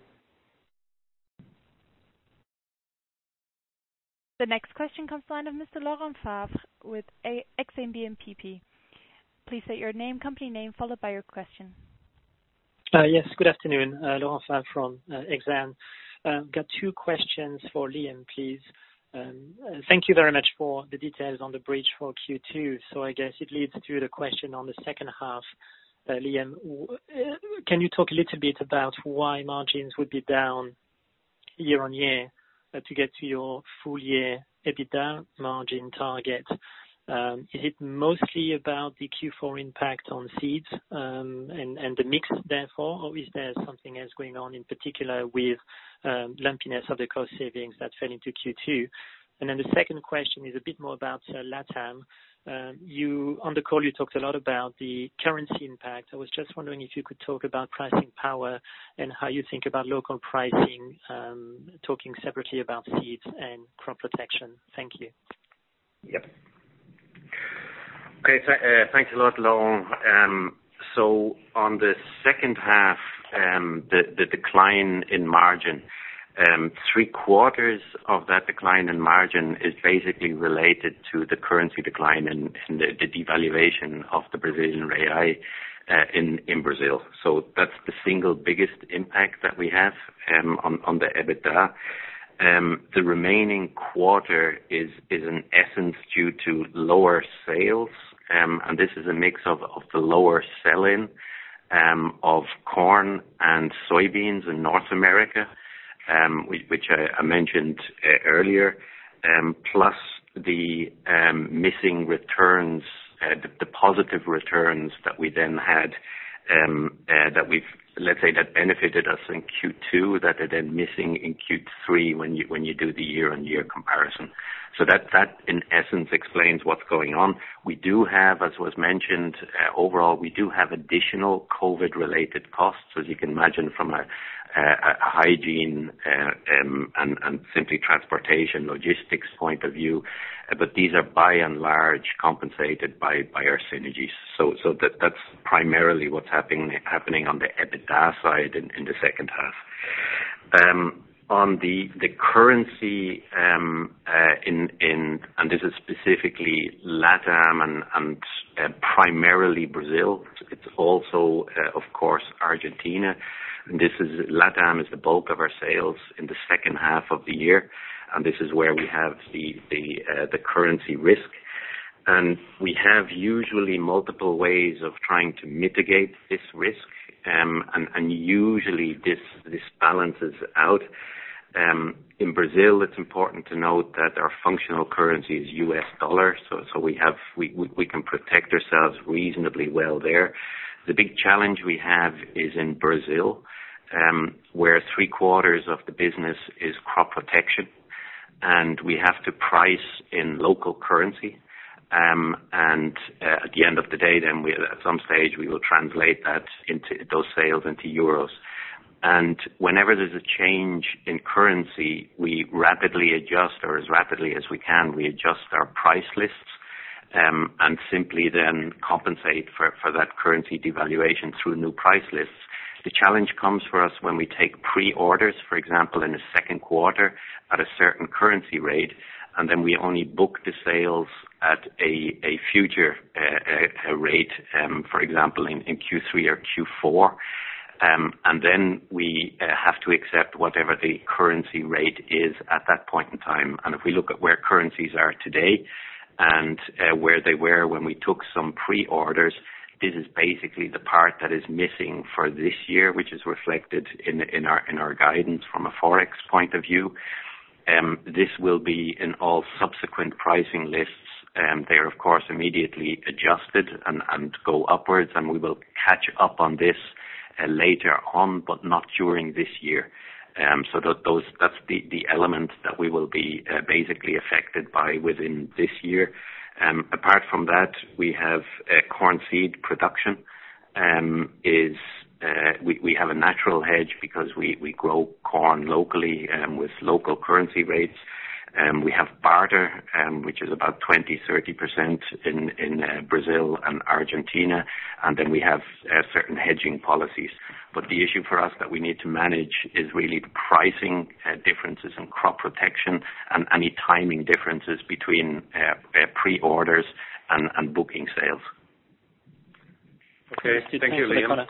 The next question comes from the line of Mr. Laurent Favre with Exane BNP. Please state your name, company name, followed by your question. Yes, good afternoon. Laurent Favre from Exane. Got 2 questions for Liam, please. Thank you very much for the details on the bridge for Q2. So I guess it leads to the question on the second half. Liam, can you talk a little bit about why margins would be down year on year to get to your full year EBITDA margin target? Is it mostly about the Q4 impact on seeds and the mix therefore, or is there something else going on in particular with lumpiness of the cost savings that fell into Q2? And then the second question is a bit more about LATAM. On the call, you talked a lot about the currency impact. I was just wondering if you could talk about pricing power and how you think about local pricing, talking separately about seeds and crop protection. Thank you. Yep. Okay, thanks a lot, Laurent. So on the second half, the decline in margin, 3/4 of that decline in margin is basically related to the currency decline and the devaluation of the Brazilian real in Brazil. So that's the single biggest impact that we have on the EBITDA. The remaining quarter is in essence due to lower sales, and this is a mix of the lower sell-in of corn and soybeans in North America, which I mentioned earlier, plus the missing returns, the positive returns that we then had, that benefited us in Q2, that are then missing in Q3 when you do the year-on-year comparison. So that in essence explains what's going on. We do have, as was mentioned, overall we do have additional COVID-related costs, as you can imagine, from a hygiene and simply transportation logistics point of view, but these are by and large compensated by our synergies. So that's primarily what's happening on the EBITDA side in the second half. On the currency and this is specifically LATAM and primarily Brazil. It's also of course Argentina. And this is LATAM is the bulk of our sales in the second half of the year, and this is where we have the currency risk. And we have usually multiple ways of trying to mitigate this risk, and usually this balances out. In Brazil, it's important to note that our functional currency is US dollar, so we can protect ourselves reasonably well there. The big challenge we have is in Brazil, where 3/4 of the business is crop protection, and we have to price in local currency. And at the end of the day, then at some stage we will translate that into those sales into euros. And whenever there's a change in currency, we rapidly adjust, or as rapidly as we can, we adjust our price lists, and simply then compensate for that currency devaluation through new price lists. The challenge comes for us when we take pre-orders, for example, in the second quarter at a certain currency rate, and then we only book the sales at a future rate, for example, in Q3 or Q4. And then we have to accept whatever the currency rate is at that point in time. And if we look at where currencies are today and where they were when we took some pre-orders, this is basically the part that is missing for this year, which is reflected in our guidance from a Forex point of view. This will be in all subsequent pricing lists. They are, of course, immediately adjusted and go upwards, and we will catch up on this later on, but not during this year. So that's the element that we will be basically affected by within this year. Apart from that, we have corn seed production. We have a natural hedge because we grow corn locally with local currency rates. We have barter, which is about 20-30% in Brazil and Argentina, and then we have certain hedging policies. But the issue for us that we need to manage is really the pricing differences in crop protection and any timing differences between pre-orders and booking sales. Okay, thank you, Liam.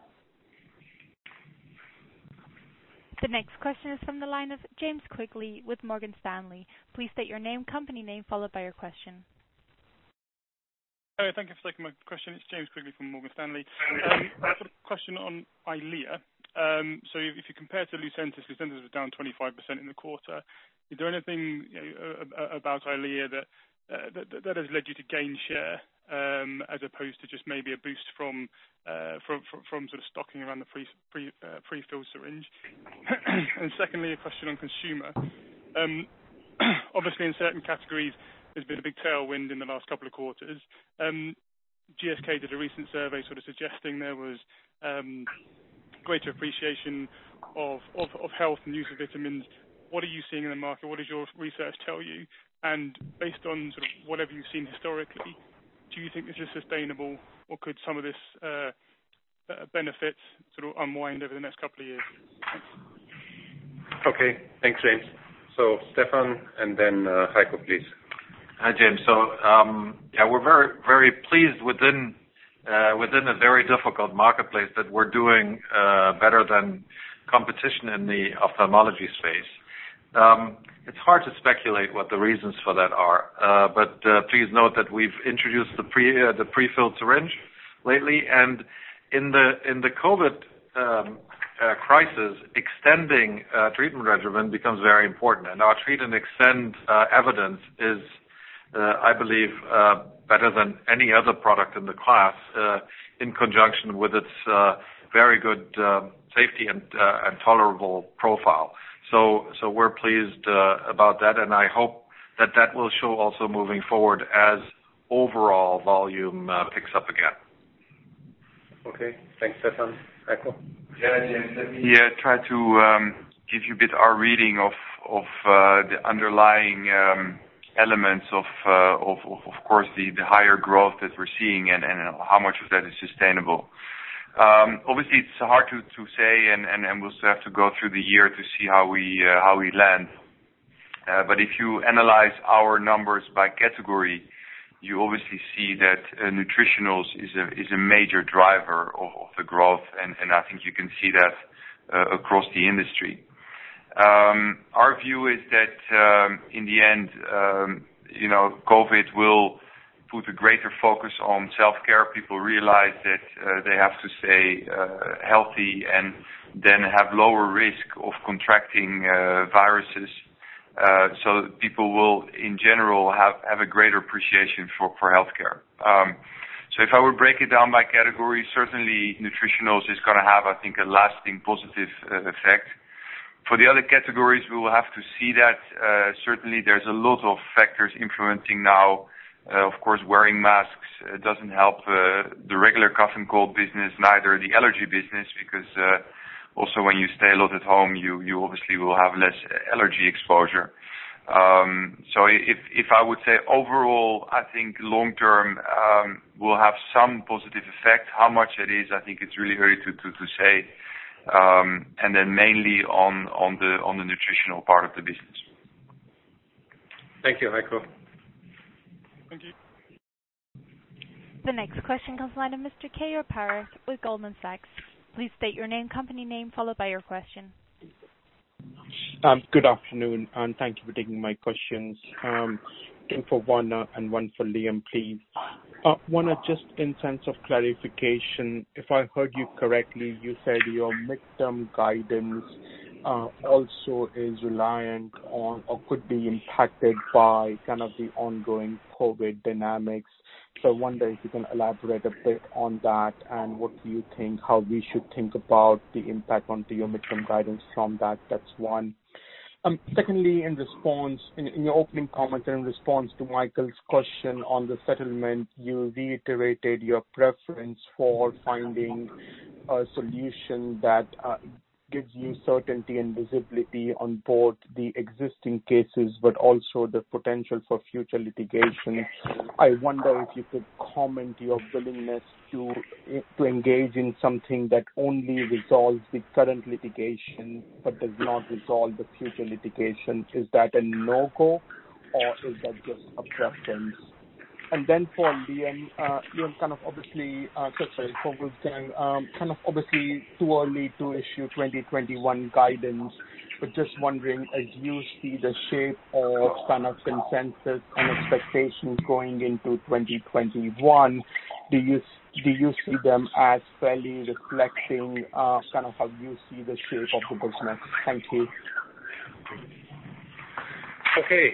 The next question is from the line of James Quigley with Morgan Stanley. Please state your name, company name, followed by your question. Hello, thank you for taking my question. It's James Quigley from Morgan Stanley. I've got a question on Eylea. So if you compare to Lucentis was down 25% in the quarter. Is there anything about Eylea that that has led you to gain share, as opposed to just maybe a boost from sort of stocking around the pre-filled syringe? And secondly, a question on consumer. Obviously, in certain categories, there's been a big tailwind in the last couple of quarters. GSK did a recent survey sort of suggesting there was greater appreciation of health and use of vitamins. What are you seeing in the market? What does your research tell you? And based on sort of whatever you've seen historically, do you think this is sustainable, or could some of this benefits sort of unwind over the next couple of years? Thanks. Okay. Thanks, James. So Stefan and then Heiko, please. Hi, James. So we're very, very pleased within a very difficult marketplace that we're doing better than competition in the ophthalmology space. It's hard to speculate what the reasons for that are, but please note that we've introduced the pre-filled syringe lately, and in the COVID crisis, extending treatment regimen becomes very important, and our treat and extend evidence is, I believe, better than any other product in the class, in conjunction with its very good safety and tolerable profile. So we're pleased about that, and I hope that will show also moving forward as overall volume picks up again. Okay. Thanks, Stefan. Heiko? Yeah, James, let me try to give you a bit our reading of the underlying elements of course the higher growth that we're seeing and how much of that is sustainable. Obviously, it's hard to say, and we'll still have to go through the year to see how we land. But if you analyze our numbers by category, you obviously see that nutritionals is a major driver of the growth, and I think you can see that across the industry. Our view is that in the end, COVID will put a greater focus on self-care. People realize that they have to stay healthy and then have lower risk of contracting viruses. So people will, in general, have a greater appreciation for healthcare. So if I would break it down by category, certainly nutritionals is going to have, I think, a lasting positive effect. For the other categories, we will have to see that. Certainly, there's a lot of factors influencing now. Of course, wearing masks doesn't help the regular cough and cold business, neither the allergy business, because also when you stay a lot at home, you obviously will have less allergy exposure. So if I would say overall, I think long term will have some positive effect. How much it is, I think it's really early to say. And then mainly on the nutritional part of the business. Thank you, Heiko. Thank you. The next question comes from the line of Mr. Keyur Parekh with Goldman Sachs. Please state your name, company name, followed by your question. Good afternoon, and thank you for taking my questions. Two for Werner and one for Liam, please. Werner, just in sense of clarification, if I heard you correctly, you said your midterm guidance also is reliant on or could be impacted by kind of the ongoing COVID dynamics. So I wonder if you can elaborate a bit on that and what do you think, how we should think about the impact onto your midterm guidance from that. That's one. Secondly, in your opening comments and in response to Michael's question on the settlement, you reiterated your preference for finding a solution that gives you certainty and visibility on both the existing cases but also the potential for future litigation. I wonder if you could comment your willingness to engage in something that only resolves the current litigation but does not resolve the future litigation. Is that a no-go or is that just a preference? And then for Liam, kind of obviously, for Wolfgang, kind of obviously too early to issue 2021 guidance, but just wondering, as you see the shape of kind of consensus and expectations going into 2021, do you see them as fairly reflecting kind of how you see the shape of the business? Thank you. Okay.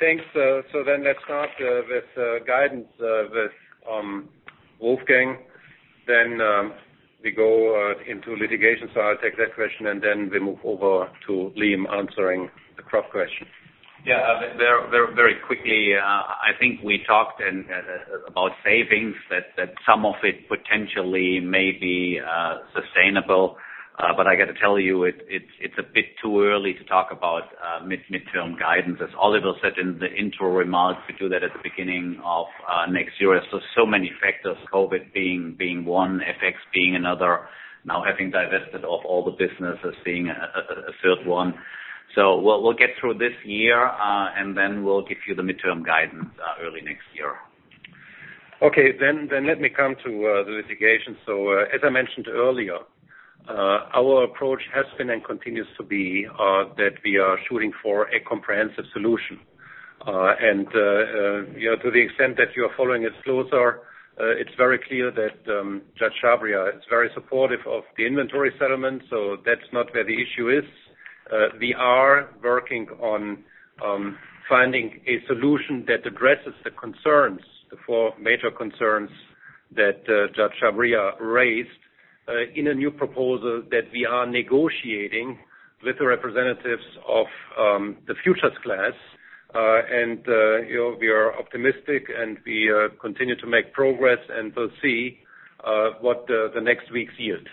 thanks. So then let's start with guidance with Wolfgang. Then we go into litigation, so I'll take that question, and then we move over to Liam answering the crop question. Yeah, very quickly, I think we talked about savings, that some of it potentially may be sustainable, but I got to tell you, it's a bit too early to talk about midterm guidance. As Oliver said in the intro remarks, we do that at the beginning of next year. So many factors, COVID being one, FX being another, now having divested of all the businesses being a third one. So we'll get through this year, and then we'll give you the midterm guidance early next year. Okay, then let me come to the litigation. So as I mentioned earlier, our approach has been and continues to be that we are shooting for a comprehensive solution. And to the extent that you are following it closer, it's very clear that Judge Chhabria is very supportive of the inventory settlement, so that's not where the issue is. We are working on finding a solution that addresses the concerns, the four major concerns that Judge Chhabria raised in a new proposal that we are negotiating with the representatives of the futures class. And we are optimistic, and we continue to make progress, and we'll see what the next weeks yield.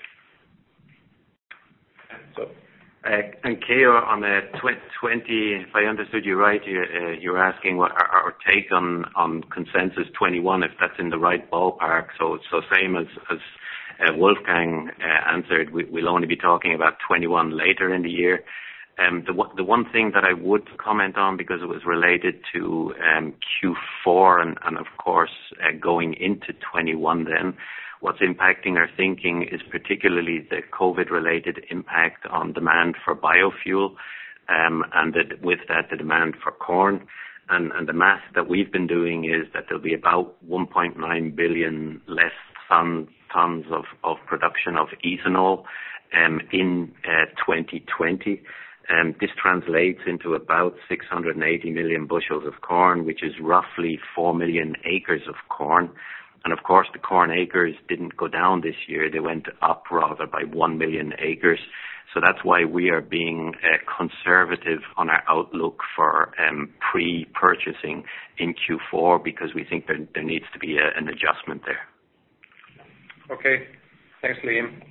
So. And Keo, on 20, if I understood you right, you're asking what our take on consensus 21, if that's in the right ballpark. So same as Wolfgang answered, we'll only be talking about 21 later in the year. The one thing that I would comment on, because it was related to Q4 and of course going into 21 then, what's impacting our thinking is particularly the COVID-related impact on demand for biofuel, and with that, the demand for corn. And the math that we've been doing is that there'll be about 1.9 billion less tons of production of ethanol in 2020. This translates into about 680 million bushels of corn, which is roughly 4 million acres of corn. And of course, the corn acres didn't go down this year. They went up rather by 1 million acres. So that's why we are being conservative on our outlook for pre-purchasing in Q4, because we think there needs to be an adjustment there. Okay. Thanks, Liam.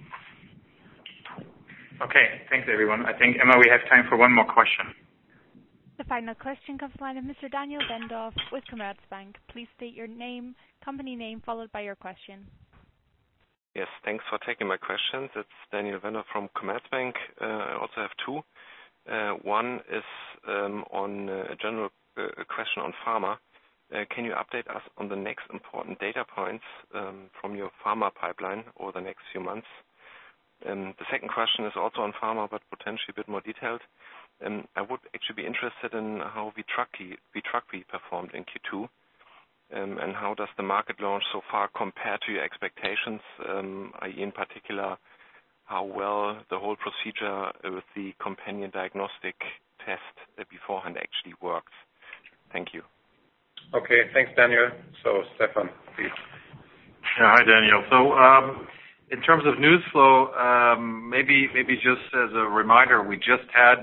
Okay. Thanks, everyone. I think, Emma, we have time for one more question. The final question comes from the line of Mr. Daniel Wendorf with Commerzbank. Please state your name, company name, followed by your question. Yes, thanks for taking my questions. It's Daniel Wendorf from Commerzbank. I also have two. One is on a general question on pharma. Can you update us on the next important data points from your pharma pipeline over the next few months? The second question is also on pharma, but potentially a bit more detailed. I would actually be interested in how Vitrakvi performed in Q2, and how does the market launch so far compare to your expectations, i.e. in particular, how well the whole procedure with the companion diagnostic test beforehand actually works. Thank you. Okay, thanks, Daniel. So, Stefan, please. Yeah, hi, Daniel. So, in terms of news flow, maybe just as a reminder, we just had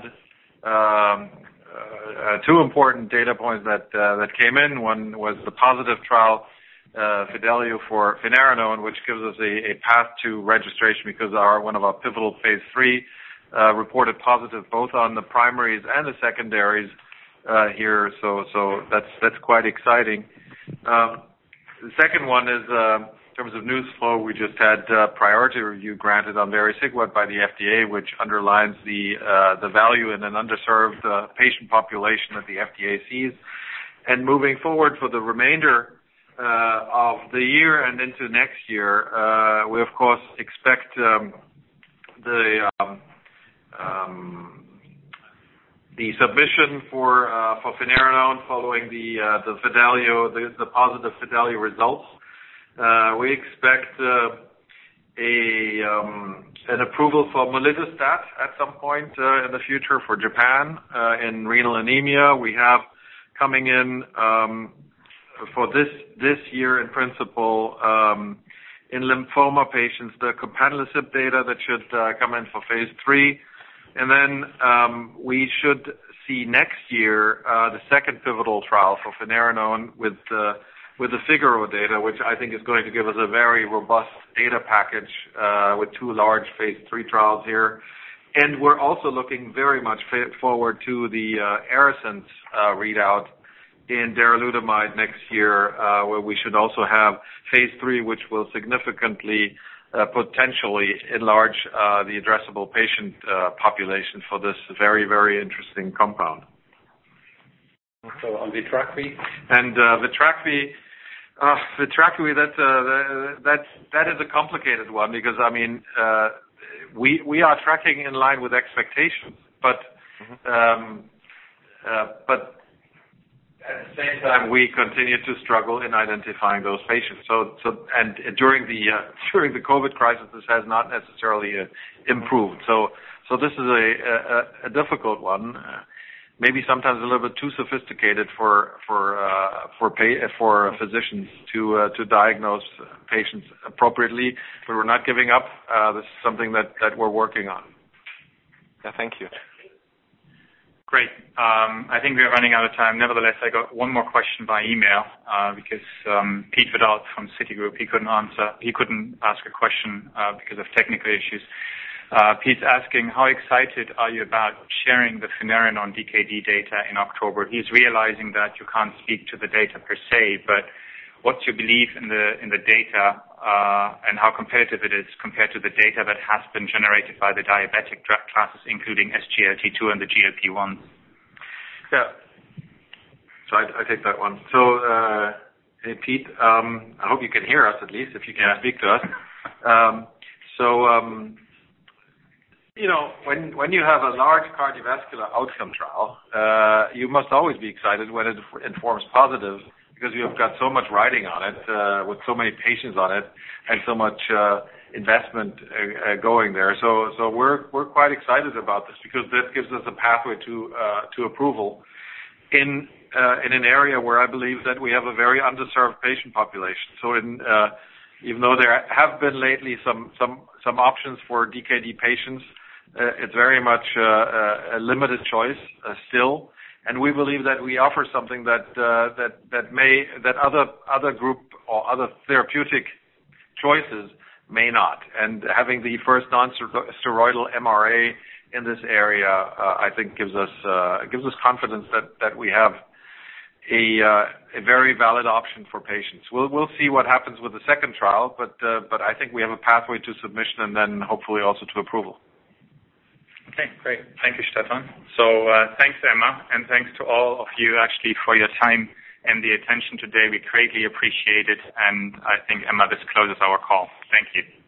two important data points that came in. One was the positive trial, Fidelio for finerenone, which gives us a path to registration because one of our pivotal phase 3 reported positive both on the primaries and the secondaries here. So that's quite exciting. The second one is in terms of news flow, we just had priority review granted on vericiguat by the FDA, which underlines the value in an underserved patient population that the FDA sees. And moving forward for the remainder of the year and into next year, we of course expect the submission for finerenone following the Fidelio, the positive Fidelio results. We expect an approval for Malitostat at some point in the future for Japan in renal anemia. We have coming in for this year in principle. In lymphoma patients, the copanlisib data that should come in for phase 3. And then we should see next year the second pivotal trial for finerenone with the Figaro data, which I think is going to give us a very robust data package with 2 large phase 3 trials here. And we're also looking very much forward to the ARASENS readout in darolutamide next year, where we should also have phase 3, which will significantly potentially enlarge the addressable patient population for this very, very interesting compound. So on Vitrakvi? And Vitrakvi, that is a complicated one because, I mean, we are tracking in line with expectations, but at the same time, we continue to struggle in identifying those patients. And during the COVID crisis, this has not necessarily improved. So this is a difficult one. Maybe sometimes a little bit too sophisticated for physicians to diagnose patients appropriately. But we're not giving up. This is something that we're working on. Yeah, thank you. Great. I think we're running out of time. Nevertheless, I got one more question by email because Pete Vidal from Citigroup, he couldn't ask a question because of technical issues. Pete's asking, how excited are you about sharing the finerenone DKD data in October? He's realizing that you can't speak to the data per se, but what's your belief in the data and how competitive it is compared to the data that has been generated by the diabetic drug classes, including SGLT2 and the GLP-1s? Yeah. So I take that one. So, hey, Pete, I hope you can hear us at least, if you can speak to us. When you have a large cardiovascular outcome trial, you must always be excited when it informs positive, because you have got so much riding on it, with so many patients on it, and so much investment going there. So we're quite excited about this because that gives us a pathway to approval in an area where I believe that we have a very underserved patient population. So even though there have been lately some options for DKD patients, it's very much a limited choice still. And we believe that we offer something that other group or other therapeutic choices may not. And having the first non-steroidal MRA in this area, I think gives us confidence that we have a very valid option for patients. We'll see what happens with the second trial, but I think we have a pathway to submission and then hopefully also to approval. Okay, great. Thank you, Stefan. So thanks, Emma, and thanks to all of you actually for your time and the attention today. We greatly appreciate it, and I think, Emma, this closes our call. Thank you.